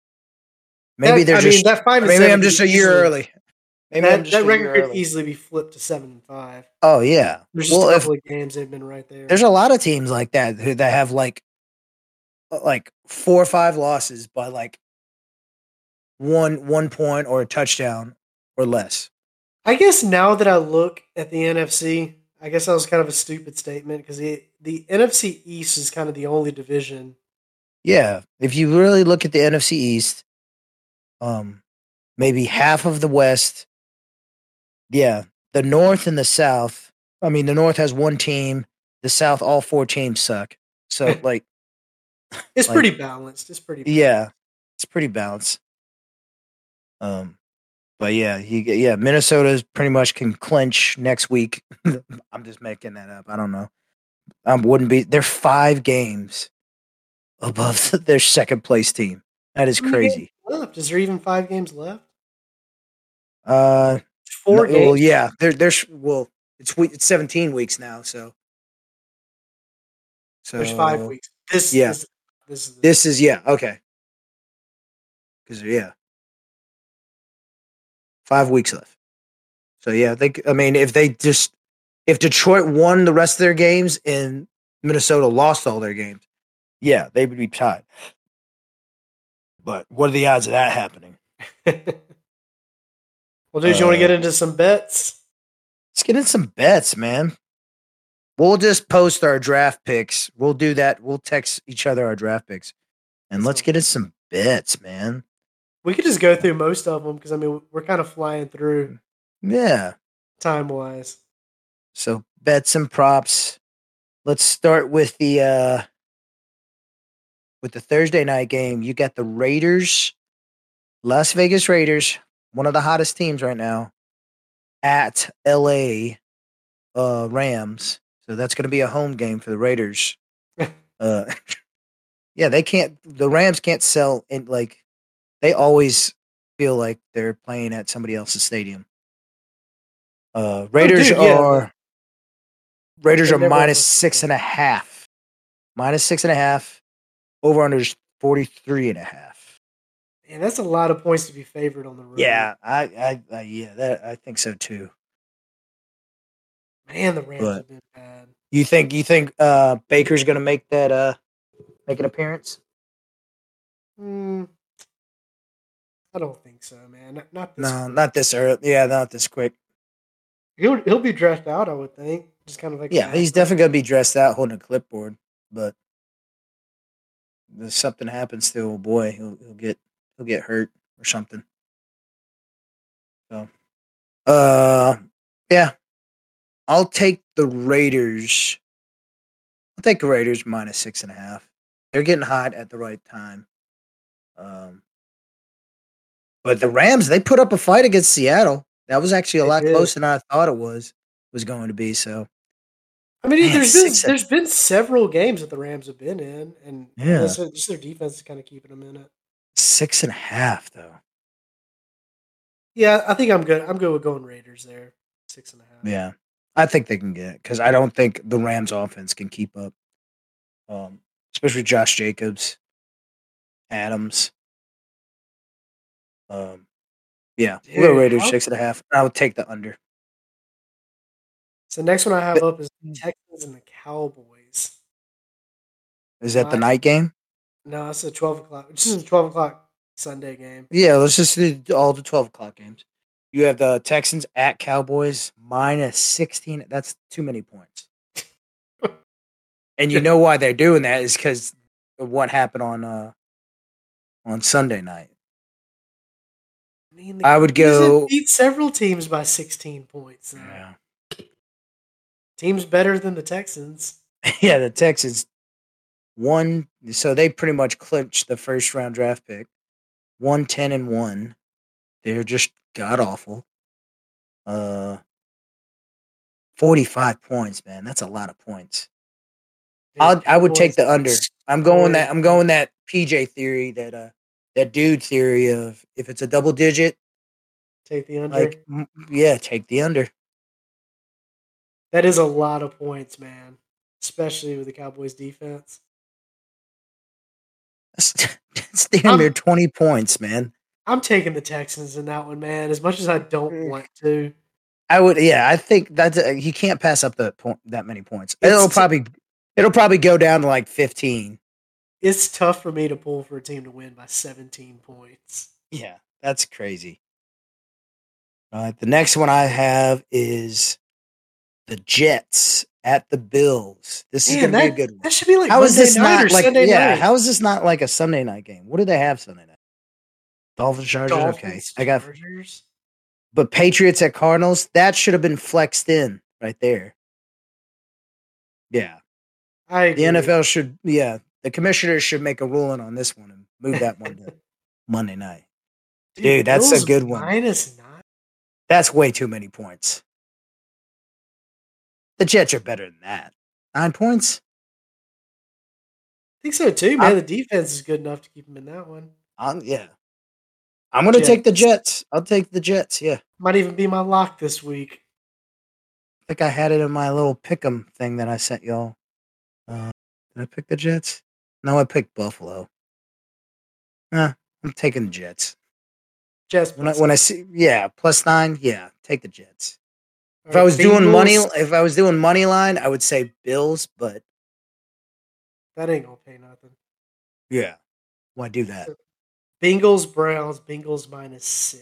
Speaker 2: maybe
Speaker 1: That-
Speaker 2: they're
Speaker 1: I
Speaker 2: just
Speaker 1: mean, that five and
Speaker 2: maybe
Speaker 1: seven
Speaker 2: I'm just a
Speaker 1: could
Speaker 2: year
Speaker 1: easily-
Speaker 2: early. Maybe I'm
Speaker 1: That,
Speaker 2: just
Speaker 1: that
Speaker 2: a
Speaker 1: record
Speaker 2: year
Speaker 1: could
Speaker 2: early.
Speaker 1: easily be flipped to seven and five.
Speaker 2: Oh yeah.
Speaker 1: There's just
Speaker 2: Well,
Speaker 1: a
Speaker 2: if
Speaker 1: couple of games they've been right there.
Speaker 2: there's a lot of teams like that who that have like uh, like four or five losses by like one one point or a touchdown or less.
Speaker 1: I guess now that I look at the N F C, I guess that was kind of a stupid statement because the the N F C East is kind of the only division.
Speaker 2: Yeah, if you really look at the N F C East, um, maybe half of the West. Yeah, the North and the South. I mean, the North has one team. The South, all four teams suck. So, like,
Speaker 1: It's
Speaker 2: Like-
Speaker 1: pretty balanced. It's pretty. Balanced.
Speaker 2: yeah, it's pretty balanced. Um, but yeah, he yeah, Minnesota pretty much can clinch next week. I'm just making that up. I don't know. I wouldn't be. They're five games above their second place team. That is
Speaker 1: How many games
Speaker 2: crazy.
Speaker 1: left? Is there even five games left?
Speaker 2: Uh,
Speaker 1: Four
Speaker 2: no,
Speaker 1: games.
Speaker 2: well, yeah, there, there's well, it's we- it's seventeen weeks now, so so
Speaker 1: There's five weeks. This.
Speaker 2: yeah.
Speaker 1: Is, this is. The,
Speaker 2: This is yeah okay, because yeah, five weeks left. So yeah, I think I mean if they just if Detroit won the rest of their games and Minnesota lost all their games, yeah, they would be tied. But what are the odds of that happening?
Speaker 1: well, dude, you want to
Speaker 2: Uh,
Speaker 1: get into some bets?
Speaker 2: Let's get in some bets, man. We'll just post our draft picks. We'll do that. We'll text each other our draft picks, and let's get in some bets, man.
Speaker 1: We could just go through most of them because I mean we're kind of flying through
Speaker 2: Yeah.
Speaker 1: time wise.
Speaker 2: So bets and props. Let's start with the uh with the Thursday night game. You got the Raiders, Las Vegas Raiders, one of the hottest teams right now, at L A uh Rams. So that's going to be a home game for the Raiders. uh Yeah, they can't the Rams can't sell in like they always feel like they're playing at somebody else's stadium. Uh Raiders
Speaker 1: dude, yeah.
Speaker 2: are Raiders
Speaker 1: They
Speaker 2: are
Speaker 1: never
Speaker 2: minus
Speaker 1: look
Speaker 2: six
Speaker 1: good.
Speaker 2: and a half. Minus six and a half. Over under is forty-three and a half.
Speaker 1: And that's a lot of points to be favored on the road.
Speaker 2: Yeah, I, I, I yeah, that I think so too.
Speaker 1: Man, the Rams
Speaker 2: But-
Speaker 1: have been bad.
Speaker 2: You think you think uh Baker's gonna make that uh make an appearance?
Speaker 1: Hmm. I don't think so, man. Not, not this.
Speaker 2: No,
Speaker 1: quick.
Speaker 2: not this early. Yeah, not this quick.
Speaker 1: He'll he'll be dressed out, I would think. Just kind of like
Speaker 2: Yeah, he's definitely gonna be dressed out holding a clipboard, but if something happens to old boy, he'll he'll get he'll get hurt or something. So uh yeah. I'll take the Raiders. I'll take the Raiders minus six and a half. They're getting hot at the right time. Um but the Rams, they put up a fight against Seattle. That was actually a
Speaker 1: They
Speaker 2: lot
Speaker 1: did.
Speaker 2: closer than I thought it was was going to be. So
Speaker 1: I mean,
Speaker 2: Man,
Speaker 1: there's been
Speaker 2: six-
Speaker 1: there's been several games that the Rams have been in, and
Speaker 2: Yeah.
Speaker 1: that's just their defense is kind of keeping them in it.
Speaker 2: six and a half though.
Speaker 1: Yeah, I think I'm good. I'm good with going Raiders there, six and a half.
Speaker 2: Yeah, I think they can get it because I don't think the Rams offense can keep up. Um, especially Josh Jacobs, Adams. Um, yeah, we'll go
Speaker 1: Dude,
Speaker 2: Raiders
Speaker 1: how-
Speaker 2: six and a half. I would take the under.
Speaker 1: So the next one I have up is the Texans and the Cowboys.
Speaker 2: Is that the
Speaker 1: Right.
Speaker 2: night game?
Speaker 1: No, it's a twelve o'clock. This is a twelve o'clock Sunday game.
Speaker 2: Yeah, let's just do all the twelve o'clock games. You have the Texans at Cowboys minus sixteen. That's too many points. And you know why they're doing that is because of what happened on uh, on Sunday night.
Speaker 1: I mean,
Speaker 2: I would go
Speaker 1: beat several teams by sixteen points. Though.
Speaker 2: Yeah.
Speaker 1: Teams better than the Texans.
Speaker 2: Yeah, the Texans won, so they pretty much clinched the first round draft pick. One ten and one. They're just god awful. Uh, forty five points, man. That's a lot of points. I I would take the under. I'm going that. I'm going that P J theory that uh that dude theory of if it's a double digit,
Speaker 1: take the under.
Speaker 2: Like yeah, take the under.
Speaker 1: That is a lot of points, man. Especially with the Cowboys defense.
Speaker 2: That's, that's damn near twenty points, man.
Speaker 1: I'm taking the Texans in that one, man. As much as I don't want to,
Speaker 2: I would. Yeah, I think that uh, he can't pass up the point that many points. It'll t- probably it'll probably go down to like fifteen.
Speaker 1: It's tough for me to pull for a team to win by seventeen points.
Speaker 2: Yeah, that's crazy. All right, the next one I have is the Jets at the Bills. This Man, is going to be a good one.
Speaker 1: That should be like
Speaker 2: how
Speaker 1: Monday
Speaker 2: is this
Speaker 1: night
Speaker 2: not
Speaker 1: or
Speaker 2: like
Speaker 1: Sunday
Speaker 2: yeah?
Speaker 1: night.
Speaker 2: How is this not like a Sunday night game? What do they have Sunday night? Dolphins, Chargers.
Speaker 1: Dolphins,
Speaker 2: okay, I got.
Speaker 1: Chargers.
Speaker 2: But Patriots at Cardinals, that should have been flexed in right there. Yeah,
Speaker 1: I agree.
Speaker 2: The N F L should. Yeah, the commissioners should make a ruling on this one and move that one to Monday night. Dude, Dude that's a good one.
Speaker 1: Minus nine.
Speaker 2: That's way too many points. The Jets are better than that. Nine points?
Speaker 1: I think so too, man. I'm, the defense is good enough to keep them in that one.
Speaker 2: Um, yeah. I'm going to take the Jets. I'll take the Jets, yeah.
Speaker 1: Might even be my lock this week.
Speaker 2: I think I had it in my little pick'em thing that I sent y'all. Uh, did I pick the Jets? No, I picked Buffalo. Nah, I'm taking the Jets.
Speaker 1: Jets.
Speaker 2: When I, when I see, yeah, plus nine, yeah, take the Jets. If
Speaker 1: right,
Speaker 2: I was
Speaker 1: Bengals,
Speaker 2: doing money, if I was doing money line, I would say Bills, but
Speaker 1: that ain't gonna pay nothing.
Speaker 2: Yeah, why do that?
Speaker 1: Bengals, Browns, Bengals minus six.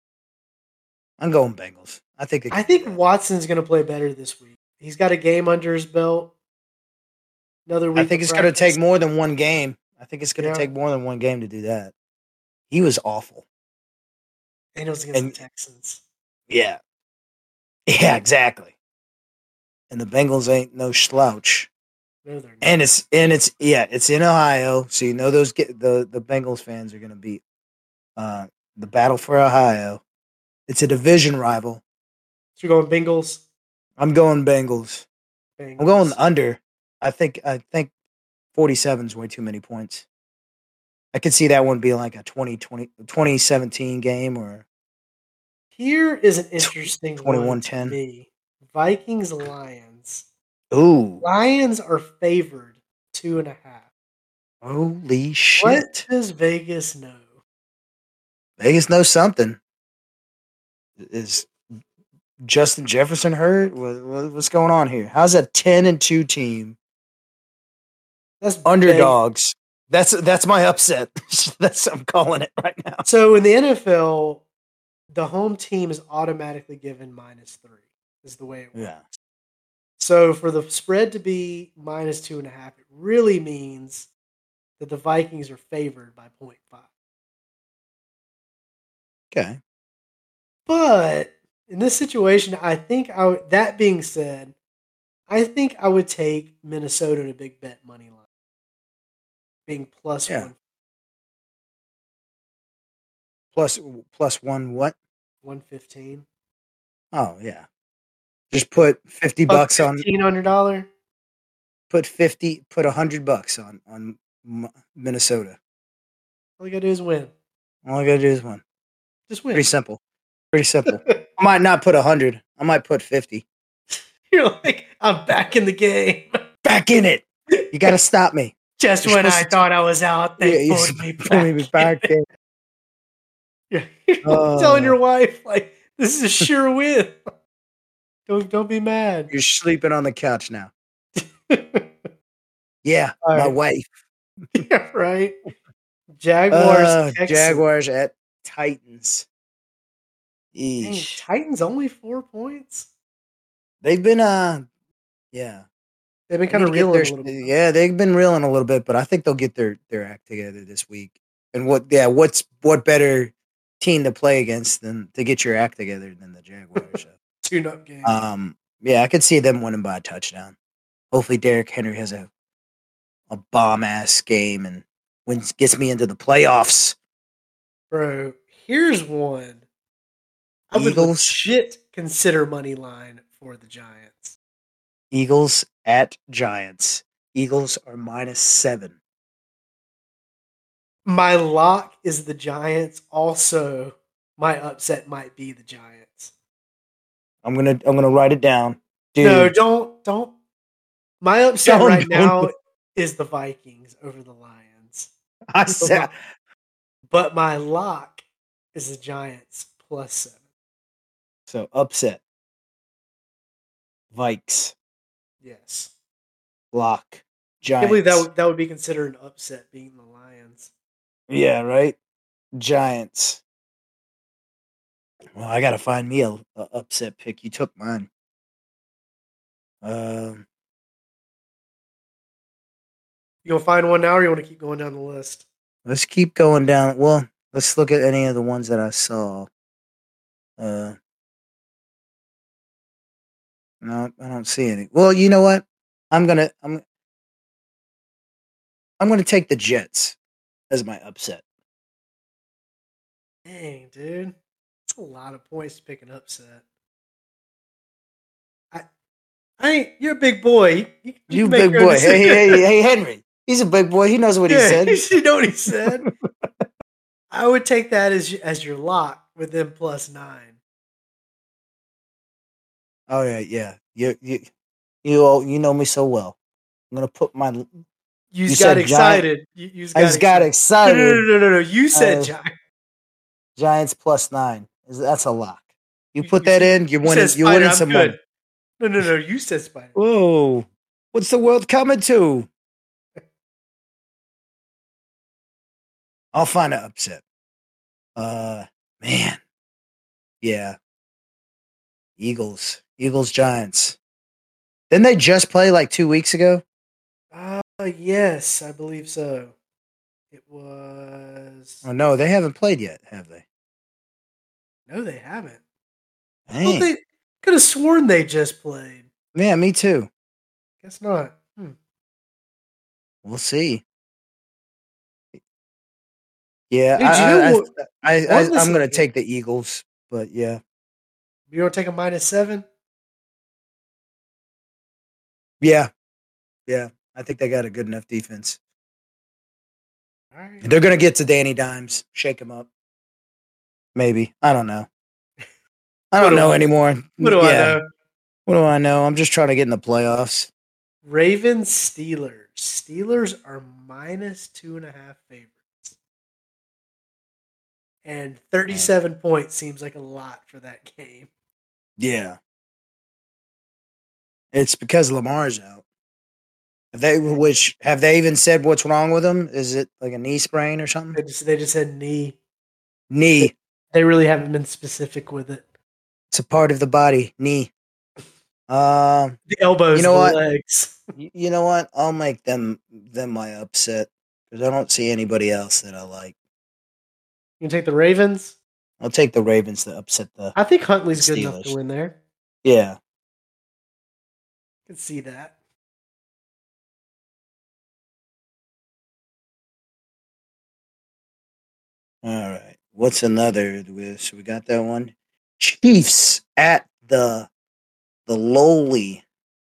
Speaker 2: I'm going Bengals. I think.
Speaker 1: I think Watson's gonna play better this week. He's got a game under his belt. Another week.
Speaker 2: I think it's gonna take more than one game. I think it's gonna yeah. take more than one game to do that. He was awful.
Speaker 1: And it was against and, the Texans.
Speaker 2: Yeah. Yeah, exactly. And the Bengals ain't no slouch.
Speaker 1: No, they're not.
Speaker 2: And it's and it's yeah, it's in Ohio, so you know those get the the Bengals fans are going to be uh, the battle for Ohio. It's a division rival.
Speaker 1: So you're going Bengals?
Speaker 2: I'm going Bengals. Bengals. I'm going under. I think I think forty-seven is way too many points. I could see that one being like a twenty twenty, twenty seventeen game or
Speaker 1: Here is an interesting
Speaker 2: twenty-one ten.
Speaker 1: one. Vikings Lions.
Speaker 2: Ooh.
Speaker 1: Lions are favored two and a half.
Speaker 2: Holy shit.
Speaker 1: What does Vegas know?
Speaker 2: Vegas knows something. Is Justin Jefferson hurt? What, what's going on here? How's a ten and two team?
Speaker 1: That's
Speaker 2: underdogs. Big. That's that's my upset. That's I'm calling it right now.
Speaker 1: So in the N F L, the home team is automatically given minus three. Is the way it works.
Speaker 2: Yeah.
Speaker 1: So for the spread to be minus two and a half, it really means that the Vikings are favored by point five.
Speaker 2: Okay.
Speaker 1: But in this situation, I think I would, that being said, I think I would take Minnesota to big bet money line. Being plus
Speaker 2: yeah.
Speaker 1: one.
Speaker 2: Plus plus one what?
Speaker 1: One fifteen.
Speaker 2: Oh yeah. Just put fifty bucks on
Speaker 1: fifteen hundred dollar.
Speaker 2: Put fifty. Put a hundred bucks on on Minnesota.
Speaker 1: All you gotta do is win.
Speaker 2: All I gotta do is win.
Speaker 1: Just win.
Speaker 2: Pretty simple. Pretty simple. I might not put a hundred. I might put fifty.
Speaker 1: You're like, I'm back in the game.
Speaker 2: Back in it. You gotta stop me.
Speaker 1: Just You're when I to... thought I was out, they yeah, pulled me back,
Speaker 2: me back in.
Speaker 1: Yeah, you're uh, telling your wife like this is a sure win. Don't don't be mad.
Speaker 2: You're sleeping on the couch now. Yeah,
Speaker 1: All
Speaker 2: my
Speaker 1: right.
Speaker 2: wife.
Speaker 1: Yeah, right. Jaguars.
Speaker 2: Uh, Jaguars at Titans.
Speaker 1: Dang,
Speaker 2: Eesh.
Speaker 1: Titans only four points.
Speaker 2: They've been uh yeah.
Speaker 1: They've been
Speaker 2: They
Speaker 1: kind
Speaker 2: need
Speaker 1: of
Speaker 2: to get
Speaker 1: reeling
Speaker 2: their
Speaker 1: a little bit.
Speaker 2: yeah, they've been reeling a little bit, but I think they'll get their their act together this week. And what yeah, what's what better team to play against than to get your act together than the Jaguars? So,
Speaker 1: Tune-up game.
Speaker 2: um yeah, I could see them winning by a touchdown. Hopefully Derrick Henry has a a bomb ass game and wins gets me into the playoffs.
Speaker 1: Bro, here's one. I would
Speaker 2: Eagles.
Speaker 1: legit consider money line for the Giants.
Speaker 2: Eagles at Giants. Eagles are minus seven.
Speaker 1: My lock is the Giants. Also, my upset might be the Giants.
Speaker 2: I'm gonna I'm gonna write it down. Dude.
Speaker 1: No, don't don't. My upset
Speaker 2: Don't-
Speaker 1: right
Speaker 2: don't-
Speaker 1: now is the Vikings over the Lions.
Speaker 2: I said
Speaker 1: But my lock is the Giants plus seven.
Speaker 2: so upset. Vikes.
Speaker 1: Yes.
Speaker 2: Lock.
Speaker 1: I
Speaker 2: Giants.
Speaker 1: can't believe that would, that would be considered an upset beating the Lions.
Speaker 2: Yeah, right? Giants. Well, I gotta find me a, a upset pick. You took mine. Um
Speaker 1: You gonna find one now, or you want to keep going down the list?
Speaker 2: let's keep going down. Well, let's look at any of the ones that I saw. Uh No, I don't see any. Well, you know what? I'm gonna I'm I'm gonna take the Jets as my upset.
Speaker 1: Dang, dude, that's a lot of points to pick an upset. I, I ain't. You're a big boy. You, you,
Speaker 2: You
Speaker 1: can make
Speaker 2: big
Speaker 1: your own
Speaker 2: boy. Hey,
Speaker 1: decision.
Speaker 2: hey, hey, Henry. He's a big boy. He knows what he
Speaker 1: Yeah,
Speaker 2: said.
Speaker 1: you know what he said. I would take that as as your lock with them plus nine.
Speaker 2: Oh yeah, yeah. You you you all you know me so well. I'm gonna put my.
Speaker 1: You,
Speaker 2: You
Speaker 1: got
Speaker 2: said
Speaker 1: excited. You, you
Speaker 2: I just got
Speaker 1: No,
Speaker 2: excited.
Speaker 1: no, no, no, no, no. You said
Speaker 2: Uh,
Speaker 1: Giants.
Speaker 2: Giants plus nine. Is that's a lock? You
Speaker 1: You-
Speaker 2: put
Speaker 1: you
Speaker 2: that
Speaker 1: said-
Speaker 2: in. You're
Speaker 1: you
Speaker 2: winning.
Speaker 1: said
Speaker 2: You're
Speaker 1: Spider,
Speaker 2: winning
Speaker 1: I'm
Speaker 2: some
Speaker 1: good.
Speaker 2: money.
Speaker 1: No, no, no. You said Spider.
Speaker 2: Whoa! What's the world coming to? I'll find an upset. Uh, man. Yeah. Eagles. Eagles. Giants. Didn't they just play like two weeks ago?
Speaker 1: Uh, yes, I believe so. It was.
Speaker 2: Oh no, they haven't played yet, have they?
Speaker 1: No, they haven't. I
Speaker 2: Dang.
Speaker 1: thought they could have sworn they just played.
Speaker 2: Yeah, me too.
Speaker 1: Guess not. Hmm.
Speaker 2: We'll see. Yeah,
Speaker 1: Dude,
Speaker 2: I,
Speaker 1: you know
Speaker 2: I,
Speaker 1: what-
Speaker 2: I, I,
Speaker 1: Wasn't this
Speaker 2: I'm going to
Speaker 1: a-
Speaker 2: take the Eagles, but yeah,
Speaker 1: You don't take a minus seven?
Speaker 2: yeah, yeah. I think they got a good enough defense.
Speaker 1: All right.
Speaker 2: They're going to get to Danny Dimes, shake him up. Maybe I don't know. I
Speaker 1: What
Speaker 2: don't
Speaker 1: do
Speaker 2: know
Speaker 1: I-
Speaker 2: anymore.
Speaker 1: What do
Speaker 2: yeah.
Speaker 1: I know?
Speaker 2: What do I know? I'm just trying to get in the playoffs.
Speaker 1: Ravens Steelers. Steelers are minus two and a half favorites. And thirty-seven points seems like a lot for that game.
Speaker 2: Yeah, it's because Lamar's out. Have they which have they even said what's wrong with him? Is it like a knee sprain or
Speaker 1: They
Speaker 2: something?
Speaker 1: just, they just said knee.
Speaker 2: Knee.
Speaker 1: They really haven't been specific with it.
Speaker 2: It's a part of the body. Knee. Um.
Speaker 1: The elbows,
Speaker 2: You know
Speaker 1: the
Speaker 2: what?
Speaker 1: legs.
Speaker 2: Y- You know what? I'll make them them my upset because I don't see anybody else that I like.
Speaker 1: You can take the Ravens.
Speaker 2: I'll take the Ravens to upset the.
Speaker 1: I think Huntley's good enough to
Speaker 2: Steelers.
Speaker 1: win there.
Speaker 2: Yeah.
Speaker 1: I can see that.
Speaker 2: All right. What's another? So we got that one. Chiefs at the the lowly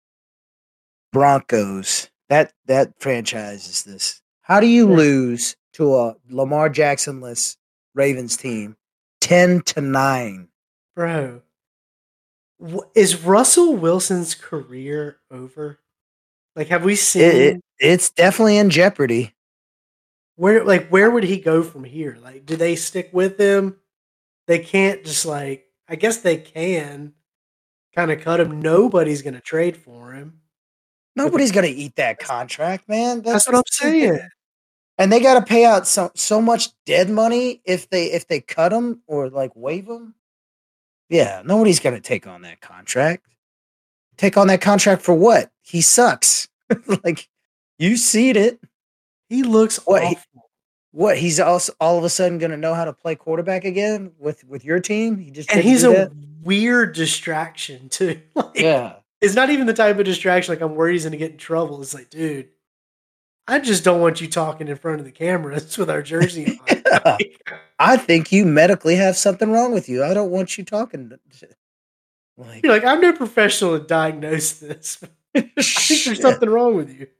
Speaker 2: Broncos. That that franchise is this. How do you
Speaker 1: Yeah.
Speaker 2: lose to a Lamar Jackson-less Ravens team ten to nine?
Speaker 1: Bro, wh- is Russell Wilson's career over? Like, have we seen
Speaker 2: It, it, it's definitely in jeopardy.
Speaker 1: where? Like, where would he go from here? Like, do they stick with him? They can't just like. I guess they can kind of cut him. Nobody's going to trade for him.
Speaker 2: Nobody's gonna eat that contract, man.
Speaker 1: That's what I'm saying.
Speaker 2: And they got to pay out so so much dead money if they if they cut him or like waive him. Yeah, nobody's going to take on that contract. Take on that contract for what? He sucks. Like, you see it.
Speaker 1: He looks
Speaker 2: What? He,
Speaker 1: awful.
Speaker 2: what? He's also all of a sudden going to know how to play quarterback again with with your team? He just
Speaker 1: And
Speaker 2: didn't
Speaker 1: he's
Speaker 2: do
Speaker 1: a
Speaker 2: that.
Speaker 1: weird distraction too. Like,
Speaker 2: Yeah.
Speaker 1: it's not even the type of distraction like I'm worried he's going to get in trouble. It's like, dude, I just don't want you talking in front of the cameras with our jersey on.
Speaker 2: Yeah. I think you medically have something wrong with you. I don't want you talking.
Speaker 1: Like, you're like, I'm no professional to diagnose this. I think there's something wrong with you.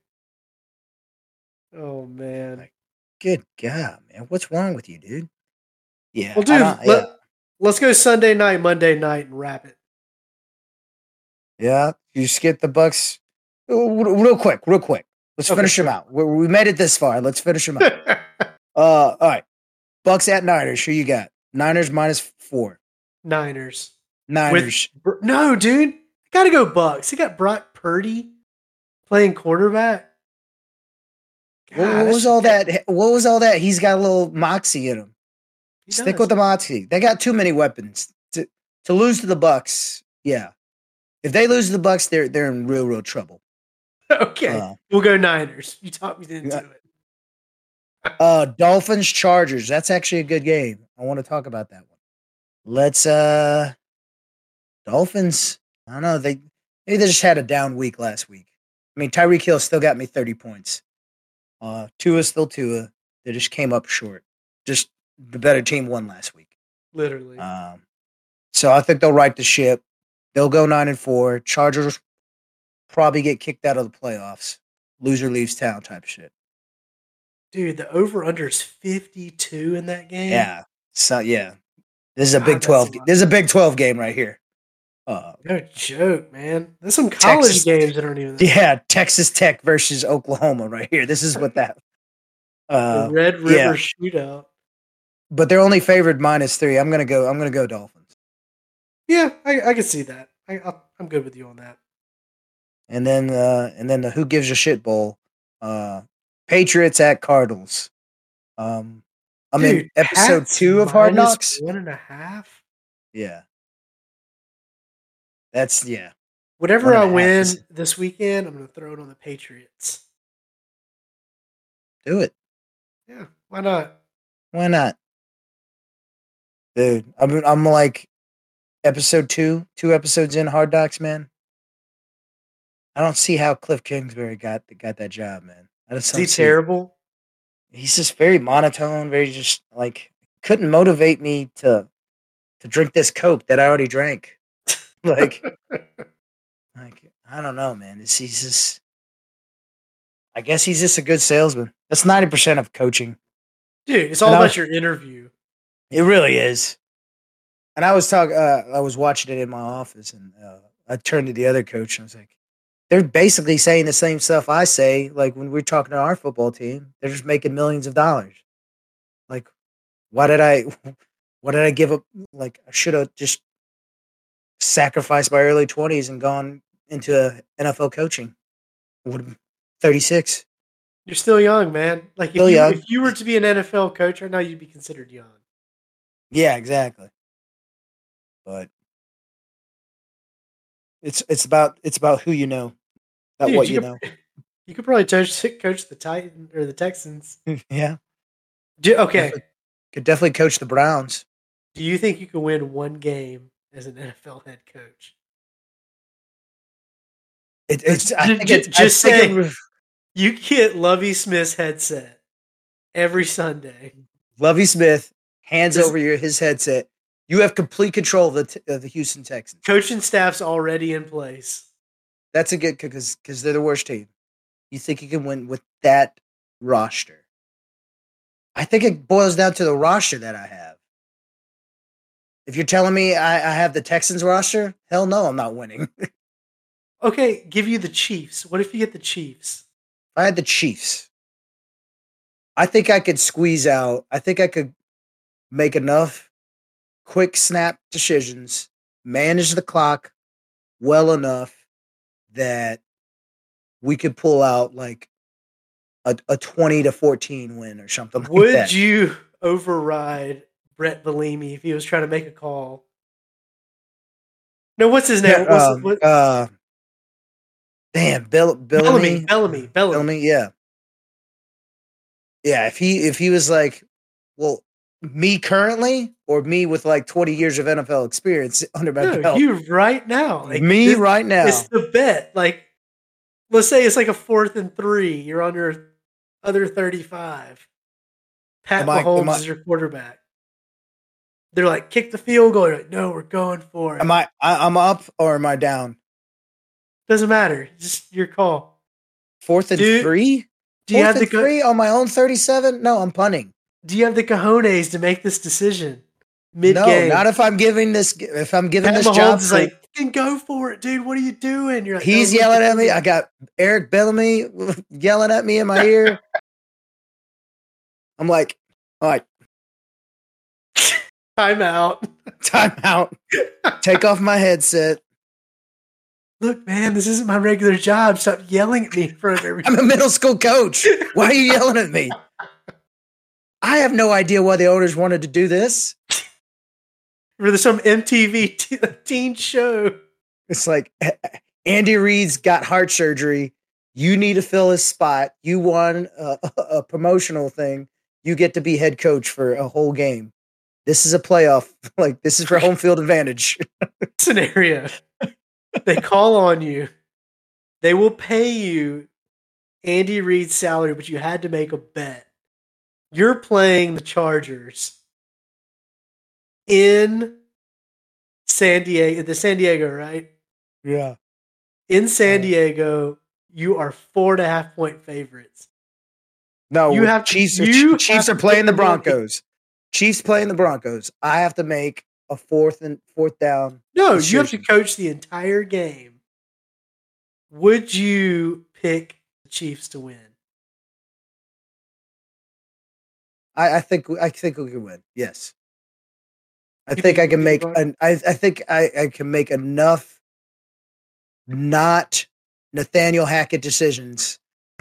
Speaker 1: Oh man.
Speaker 2: Like, good God, man. What's wrong with you, dude? Yeah.
Speaker 1: Well, dude, let,
Speaker 2: yeah.
Speaker 1: let's go Sunday night, Monday night, and wrap it.
Speaker 2: Yeah. You skip the Bucks real quick, real quick. Let's okay, finish sure. them out. We, we made it this far. Let's finish them out. uh, all right. Bucks at Niners. Who you got? Niners minus four.
Speaker 1: Niners.
Speaker 2: Niners.
Speaker 1: With, no, dude. I got to go Bucks. He got Brock Purdy playing quarterback.
Speaker 2: God, what, what was all that? What was all that? He's got a little moxie in him. Stick with the moxie. They got too many weapons to to lose to the Bucks. Yeah, if they lose to the Bucks, they're they're in real real trouble.
Speaker 1: Okay, uh, we'll go Niners. You talked me into
Speaker 2: yeah.
Speaker 1: it.
Speaker 2: uh, Dolphins Chargers. That's actually a good game. I want to talk about that one. Let's uh, Dolphins. I don't know. They maybe they just had a down week last week. I mean, Tyreek Hill still got me thirty points. Uh, Tua still Tua. They just came up short. Just the better team won last week.
Speaker 1: Literally.
Speaker 2: Um, so I think they'll right the ship. They'll go nine and four. Chargers probably get kicked out of the playoffs. Loser leaves town type shit.
Speaker 1: Dude, the over under is fifty-two in that game.
Speaker 2: Yeah. So yeah, this is a God, Big twelve. A this is a Big twelve game right here.
Speaker 1: Uh, no joke, man. There's some college Texas, games that aren't even. That
Speaker 2: yeah, bad. Texas Tech versus Oklahoma right here. This is what that.
Speaker 1: Uh, the Red River yeah. Shootout.
Speaker 2: But they're only favored minus three. I'm gonna go. I'm gonna go Dolphins.
Speaker 1: Yeah, I, I can see that. I, I'll, I'm good with you on that.
Speaker 2: And then, uh, and then the Who Gives a Shit Bowl, uh, Patriots at Cardinals. Um, I'm Dude, in episode two of Hard Knocks.
Speaker 1: One and a half.
Speaker 2: Yeah, that's yeah.
Speaker 1: Whatever I win is... this weekend, I'm gonna throw it on the Patriots.
Speaker 2: Do it.
Speaker 1: Yeah, why not?
Speaker 2: Why not? Dude, I'm I'm like episode two, two episodes in Hard Knocks, man. I don't see how Cliff Kingsbury got got that job, man. I just
Speaker 1: Is he terrible?
Speaker 2: He's just very monotone, very just like couldn't motivate me to to drink this Coke that I already drank. like, like I don't know, man. It's, he's just, I guess he's just a good salesman. That's ninety percent of coaching,
Speaker 1: dude. It's all and about was, your interview.
Speaker 2: It really is. And I was talking, uh, I was watching it in my office, and uh, I turned to the other coach, and I was like, they're basically saying the same stuff I say. Like when we're talking to our football team, they're just making millions of dollars. Like, why did I, why did I give up? Like, I should have just sacrificed my early twenties and gone into N F L coaching. Would have been thirty-six.
Speaker 1: You're still young, man. Like, if you, if you were to be an N F L coach right now, you'd be considered young.
Speaker 2: Yeah, exactly. But it's it's about it's about who you know, not Dude, what you, you
Speaker 1: could,
Speaker 2: know.
Speaker 1: You could probably coach coach the Titans or the Texans.
Speaker 2: Yeah.
Speaker 1: Do, okay.
Speaker 2: Definitely, could definitely coach the Browns.
Speaker 1: Do you think you could win one game as an N F L head coach?
Speaker 2: It, it's I think
Speaker 1: just,
Speaker 2: it,
Speaker 1: just
Speaker 2: I
Speaker 1: say
Speaker 2: think it,
Speaker 1: you get Lovie Smith's headset every Sunday.
Speaker 2: Lovie Smith hands this, over your his headset. You have complete control of the t- of the Houston Texans.
Speaker 1: Coaching staff's already in place.
Speaker 2: That's a good because because they're the worst team. You think you can win with that roster? I think it boils down to the roster that I have. If you're telling me I, I have the Texans roster, hell no, I'm not winning.
Speaker 1: Okay, give you the Chiefs. What if you get the Chiefs?
Speaker 2: If I had the Chiefs, I think I could squeeze out. I think I could make enough quick snap decisions, manage the clock well enough that we could pull out like a, a twenty to fourteen win or something like
Speaker 1: Would
Speaker 2: that.
Speaker 1: you override Brett Bellamy if he was trying to make a call? No, what's his
Speaker 2: Yeah,
Speaker 1: name? What's
Speaker 2: um,
Speaker 1: what?
Speaker 2: uh, damn, Bill,
Speaker 1: Bellamy,
Speaker 2: Bellamy,
Speaker 1: Bellamy, Bellamy.
Speaker 2: Bellamy, yeah, yeah. If he if he was like, well, me currently or me with like twenty years of N F L experience under my
Speaker 1: No,
Speaker 2: belt,
Speaker 1: you right now. Like
Speaker 2: me
Speaker 1: this,
Speaker 2: right now,
Speaker 1: it's the bet. Like, let's say it's like a fourth and three. You're on your other thirty-five. Pat
Speaker 2: am I? Am
Speaker 1: Mahomes
Speaker 2: I?
Speaker 1: is your quarterback. They're like, kick the field goal. You're like, no, we're going for it.
Speaker 2: Am I, I? I'm up or am I down?
Speaker 1: Doesn't matter. Just your call.
Speaker 2: Fourth and
Speaker 1: Do,
Speaker 2: three.
Speaker 1: do you
Speaker 2: Fourth
Speaker 1: have the
Speaker 2: and three on my own thirty-seven. No, I'm punting.
Speaker 1: Do you have the cojones to make this decision mid
Speaker 2: No,
Speaker 1: game?
Speaker 2: not if I'm giving this. If I'm giving
Speaker 1: Pat
Speaker 2: this
Speaker 1: Mahomes
Speaker 2: job,
Speaker 1: is
Speaker 2: for,
Speaker 1: like, you can go for it, dude. What are you doing? You're like,
Speaker 2: he's
Speaker 1: no,
Speaker 2: yelling at me. I got Eric Bellamy yelling at me in my ear. I'm like, all right,
Speaker 1: time out.
Speaker 2: time out. Take off my headset.
Speaker 1: Look, man, this isn't my regular job. Stop yelling at me in front of everybody.
Speaker 2: I'm a middle school coach. Why are you yelling at me? I have no idea why the owners wanted to do this.
Speaker 1: For some M T V t- teen show.
Speaker 2: It's like Andy Reid's got heart surgery. You need to fill his spot. You won a, a promotional thing. You get to be head coach for a whole game. This is a playoff. Like, this is for home field advantage.
Speaker 1: Scenario. They call on you. They will pay you Andy Reid's salary, but you had to make a bet. You're playing the Chargers in San Diego, the San Diego, right?
Speaker 2: Yeah.
Speaker 1: In San Diego, you are four and a half point favorites.
Speaker 2: No,
Speaker 1: you have
Speaker 2: Chiefs.
Speaker 1: To, you
Speaker 2: are, Chiefs are playing the Broncos. Chiefs playing the Broncos. I have to make a fourth and fourth down.
Speaker 1: No,
Speaker 2: decision.
Speaker 1: you have to coach the entire game. Would you pick the Chiefs to win?
Speaker 2: I, I think I think we can win. Yes, I think, think I can make. An, I I think I, I can make enough not Nathaniel Hackett decisions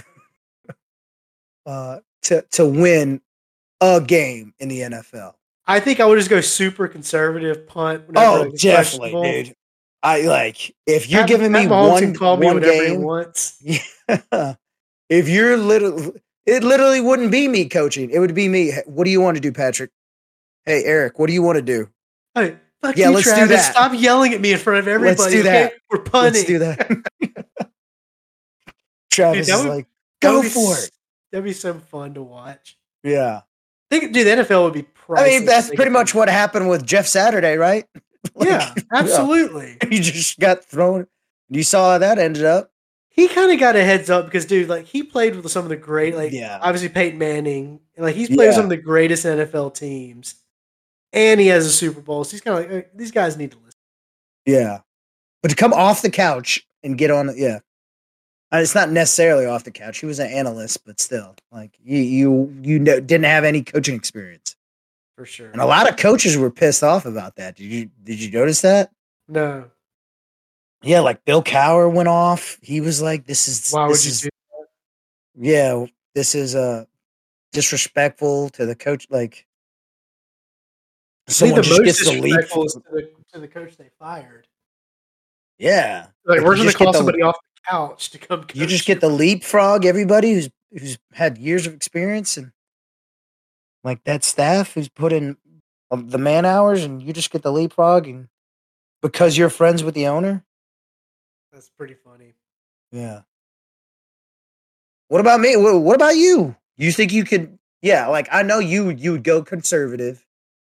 Speaker 2: uh, to to win a game in the N F L.
Speaker 1: I think I would just go super conservative punt.
Speaker 2: Oh, definitely, dude. I like if you're
Speaker 1: Pat,
Speaker 2: giving
Speaker 1: Pat
Speaker 2: me
Speaker 1: Mahomes
Speaker 2: one,
Speaker 1: can call me
Speaker 2: one
Speaker 1: whatever
Speaker 2: game.
Speaker 1: He wants.
Speaker 2: Yeah. If you're little, it literally wouldn't be me coaching. It would be me. What do you want to do, Patrick? Hey, Eric, what do you want to do?
Speaker 1: Hey, fuck
Speaker 2: yeah,
Speaker 1: you,
Speaker 2: let's
Speaker 1: Travis.
Speaker 2: do that.
Speaker 1: Stop yelling at me in front of everybody.
Speaker 2: Let's do that.
Speaker 1: Okay? We're punting.
Speaker 2: Let's do that. Travis
Speaker 1: dude,
Speaker 2: is
Speaker 1: would,
Speaker 2: like, go
Speaker 1: be,
Speaker 2: for it.
Speaker 1: That'd be so fun to watch.
Speaker 2: Yeah.
Speaker 1: I think, dude, the N F L would be priceless.
Speaker 2: I mean, that's pretty much what happened with Jeff Saturday, right?
Speaker 1: Like, yeah, absolutely.
Speaker 2: Yeah. He just got thrown. You saw how that ended up.
Speaker 1: He kind of got a heads up because, dude, like he played with some of the great, like
Speaker 2: yeah.
Speaker 1: obviously Peyton Manning, and like he's played
Speaker 2: yeah.
Speaker 1: with some of the greatest N F L teams, and he has a Super Bowl. So he's kind of like, hey, these guys need to listen.
Speaker 2: Yeah, but to come off the couch and get on, yeah, and it's not necessarily off the couch. He was an analyst, but still, like you, you, you know, didn't have any coaching experience
Speaker 1: for sure.
Speaker 2: And a lot of coaches were pissed off about that. Did you did you notice that?
Speaker 1: No.
Speaker 2: Yeah, like Bill Cowher went off. He was like, "This is
Speaker 1: why
Speaker 2: this
Speaker 1: would you
Speaker 2: is,
Speaker 1: do that?
Speaker 2: Yeah, this is uh disrespectful to the coach." Like,
Speaker 1: someone just gets the leap to the, to the coach they fired.
Speaker 2: Yeah,
Speaker 1: like we're going to call somebody the, off the couch to come.
Speaker 2: You just get the leapfrog everybody who's who's had years of experience and like that staff who's put in the man hours, and you just get the leapfrog, and because you're friends with the owner.
Speaker 1: That's pretty funny.
Speaker 2: Yeah. What about me? What, what about you? You think you could? Yeah, like I know you. You would go conservative.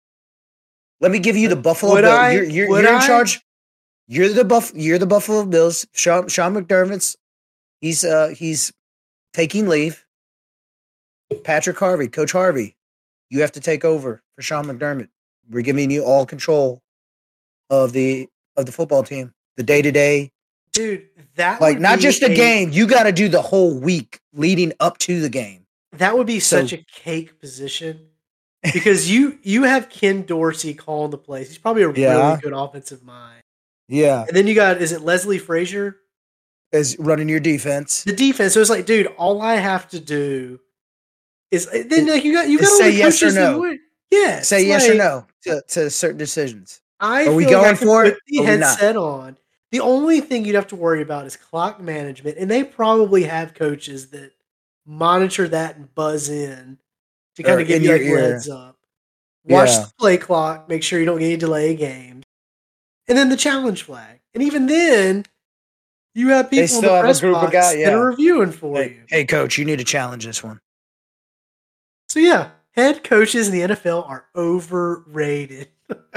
Speaker 2: Let me give you the Buffalo Bills.
Speaker 1: I,
Speaker 2: You're, you're, you're in
Speaker 1: I?
Speaker 2: charge. You're the buff. You're the Buffalo Bills. Sean, Sean McDermott's. He's uh he's taking leave. Patrick Harvey, Coach Harvey, you have to take over for Sean McDermott. We're giving you all control of the of the football team, the day to day.
Speaker 1: Dude, that
Speaker 2: like not just a,
Speaker 1: a
Speaker 2: game. You got to do the whole week leading up to the game.
Speaker 1: That would be so, such a cake position because you you have Ken Dorsey calling the plays. He's probably a
Speaker 2: yeah.
Speaker 1: really good offensive mind.
Speaker 2: Yeah,
Speaker 1: and then you got is it Leslie Frazier
Speaker 2: is running your defense?
Speaker 1: The defense. So it's like, dude, all I have to do is then like you got you got
Speaker 2: say yes or no.
Speaker 1: Yeah,
Speaker 2: say yes
Speaker 1: like,
Speaker 2: or no to, to certain decisions.
Speaker 1: I
Speaker 2: Are we
Speaker 1: feel like I
Speaker 2: going
Speaker 1: can
Speaker 2: for
Speaker 1: put
Speaker 2: it?
Speaker 1: the
Speaker 2: Or we not?
Speaker 1: headset on. The only thing you'd have to worry about is clock management, and they probably have coaches that monitor that and buzz in to
Speaker 2: Or
Speaker 1: kind of give
Speaker 2: in
Speaker 1: you
Speaker 2: your
Speaker 1: like
Speaker 2: ear?
Speaker 1: heads up. Watch
Speaker 2: Yeah.
Speaker 1: the play clock, make sure you don't get any delay games, and then the challenge flag. And even then, you have
Speaker 2: They
Speaker 1: people in the
Speaker 2: still have a
Speaker 1: press
Speaker 2: group of
Speaker 1: box
Speaker 2: guys.
Speaker 1: that are
Speaker 2: Yeah.
Speaker 1: reviewing for
Speaker 2: Like,
Speaker 1: you.
Speaker 2: hey, coach, you need to challenge this one.
Speaker 1: So yeah, head coaches in the N F L are overrated.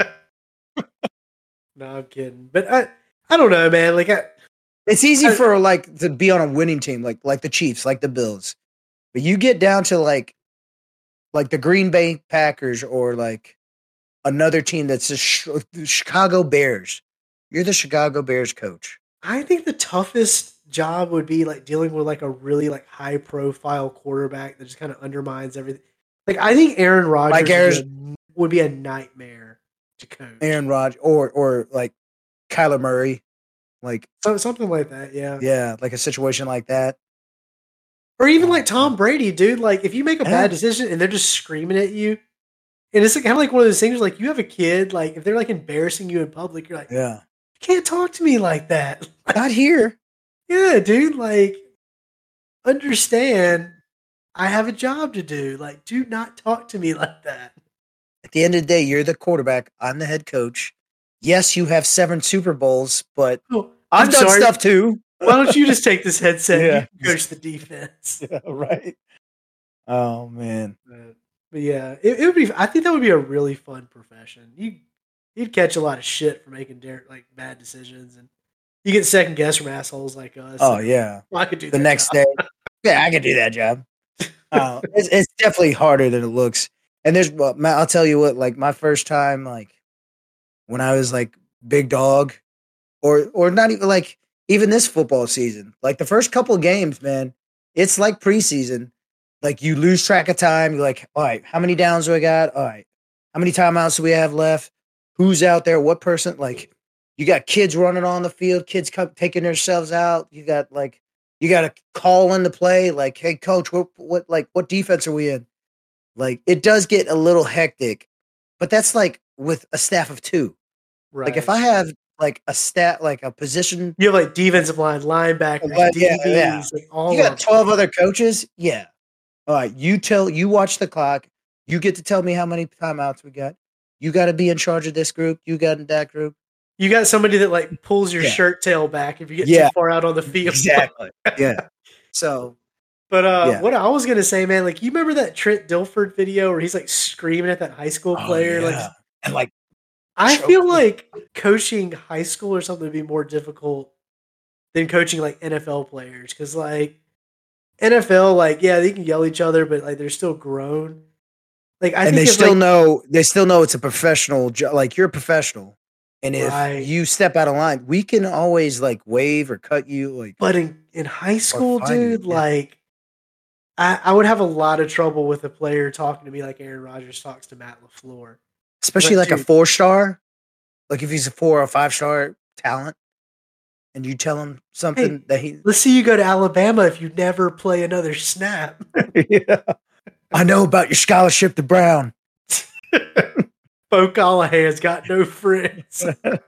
Speaker 1: No, I'm kidding, but I, I don't know, man. Like I,
Speaker 2: It's easy
Speaker 1: I
Speaker 2: for like to be on a winning team, like like the Chiefs, like the Bills. But you get down to like like the Green Bay Packers or like another team that's the Ch- the Chicago Bears. You're the Chicago Bears coach.
Speaker 1: I think the toughest job would be like dealing with like a really like high profile quarterback that just kind of undermines everything. Like I think Aaron
Speaker 2: Like
Speaker 1: Rodgers would be
Speaker 2: Aaron,
Speaker 1: a, would be a nightmare to coach.
Speaker 2: Aaron Rodgers or or like Kyler Murray. Like
Speaker 1: So something like that, yeah.
Speaker 2: yeah, like a situation like that.
Speaker 1: Or even
Speaker 2: Oh,
Speaker 1: like Tom Brady, dude. Like if you make a
Speaker 2: yeah.
Speaker 1: bad decision and they're just screaming at you, and it's like, kind of like one of those things. Like you have a kid, like if they're like embarrassing you in public, you're like,
Speaker 2: Yeah.
Speaker 1: you can't talk to me like that.
Speaker 2: Not here.
Speaker 1: Yeah, dude. Like understand, I have a job to do. Like, do not talk to me like that.
Speaker 2: At the end of the day, you're the quarterback. I'm the head coach. Yes, you have seven Super Bowls, but
Speaker 1: Oh,
Speaker 2: I've
Speaker 1: I'm
Speaker 2: done
Speaker 1: sorry.
Speaker 2: stuff too.
Speaker 1: Why don't you just take this headset
Speaker 2: Yeah.
Speaker 1: and you coach the defense?
Speaker 2: Yeah, right. Oh man.
Speaker 1: But, but yeah, it, it would be. I think that would be a really fun profession. You you'd catch a lot of shit for making dar- like bad decisions, and you get second guess from assholes like us.
Speaker 2: Oh
Speaker 1: and,
Speaker 2: yeah.
Speaker 1: well, I could do
Speaker 2: The
Speaker 1: that
Speaker 2: next
Speaker 1: job.
Speaker 2: day. Yeah, I can do that job. Uh, it's, it's definitely harder than it looks. And there's, well, Matt, I'll tell you what. Like my first time, like when I was like big dog, or or not even like even this football season. Like the first couple of games, man, it's like preseason. Like you lose track of time. You're like, all right, how many downs do I got? All right, how many timeouts do we have left? Who's out there? What person? Like you got kids running on the field, kids come, taking themselves out. You got like you got to call in the play. Like, hey, coach, what what like what defense are we in? Like it does get a little hectic, but that's like with a staff of two.
Speaker 1: Right.
Speaker 2: Like if I have like a stat, like a position,
Speaker 1: you have like defensive line, linebackers,
Speaker 2: but yeah,
Speaker 1: D Bs,
Speaker 2: yeah.
Speaker 1: like all
Speaker 2: You
Speaker 1: of
Speaker 2: got
Speaker 1: them.
Speaker 2: twelve other coaches. Yeah. All right. You tell, you watch the clock. You get to tell me how many timeouts we got. You got to be in charge of this group. You got in that group.
Speaker 1: You got somebody that like pulls your
Speaker 2: Yeah.
Speaker 1: shirt tail back if you get
Speaker 2: Yeah.
Speaker 1: too far out on the field.
Speaker 2: Exactly. Yeah. So,
Speaker 1: But uh,
Speaker 2: Yeah.
Speaker 1: what I was gonna say, man, like you remember that Trent Dilford video where he's like screaming at that high school
Speaker 2: oh,
Speaker 1: player?
Speaker 2: yeah.
Speaker 1: Like
Speaker 2: and like,
Speaker 1: I
Speaker 2: choke
Speaker 1: feel
Speaker 2: him.
Speaker 1: like coaching high school or something would be more difficult than coaching like N F L players because like N F L, like yeah, they can yell at each other, but like they're still grown. Like I
Speaker 2: and
Speaker 1: think
Speaker 2: they
Speaker 1: if,
Speaker 2: still
Speaker 1: like,
Speaker 2: know, they still know it's a professional job. Like you're a professional. And if
Speaker 1: Right.
Speaker 2: you step out of line, we can always like wave or cut you. Like,
Speaker 1: but in in high school,
Speaker 2: fine you,
Speaker 1: dude,
Speaker 2: yeah.
Speaker 1: like I, I would have a lot of trouble with a player talking to me like Aaron Rodgers talks to Matt LaFleur.
Speaker 2: especially
Speaker 1: But,
Speaker 2: like a
Speaker 1: dude-
Speaker 2: four star, like if he's a four or five star talent, and you tell him something
Speaker 1: Hey.
Speaker 2: that he,
Speaker 1: Let's see you go to Alabama if you never play another snap.
Speaker 2: yeah, I know about your scholarship to Brown.
Speaker 1: Bo Callahan's got no friends.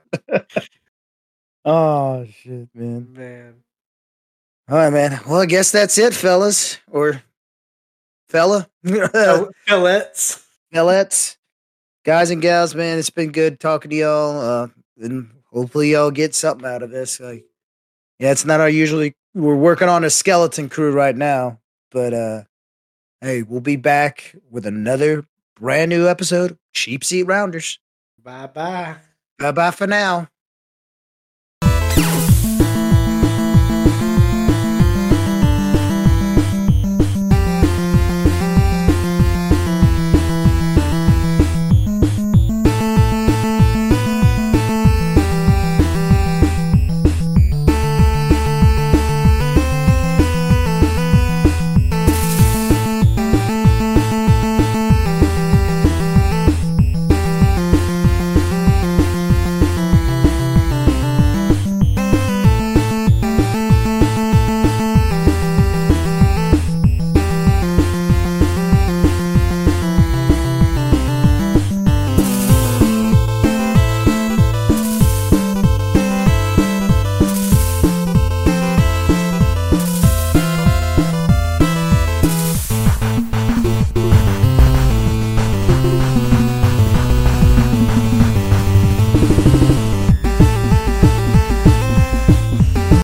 Speaker 2: Oh shit, man!
Speaker 1: Man.
Speaker 2: All right, man. Well, I guess that's it, fellas, or fella,
Speaker 1: Fillettes.
Speaker 2: fellettes, guys and gals. Man, it's been good talking to y'all, uh, and hopefully y'all get something out of this. Like, yeah, it's not our usually. We're working on a skeleton crew right now, but uh, hey, we'll be back with another brand new episode. Cheap Seat Rounders.
Speaker 1: Bye bye.
Speaker 2: Bye bye for now.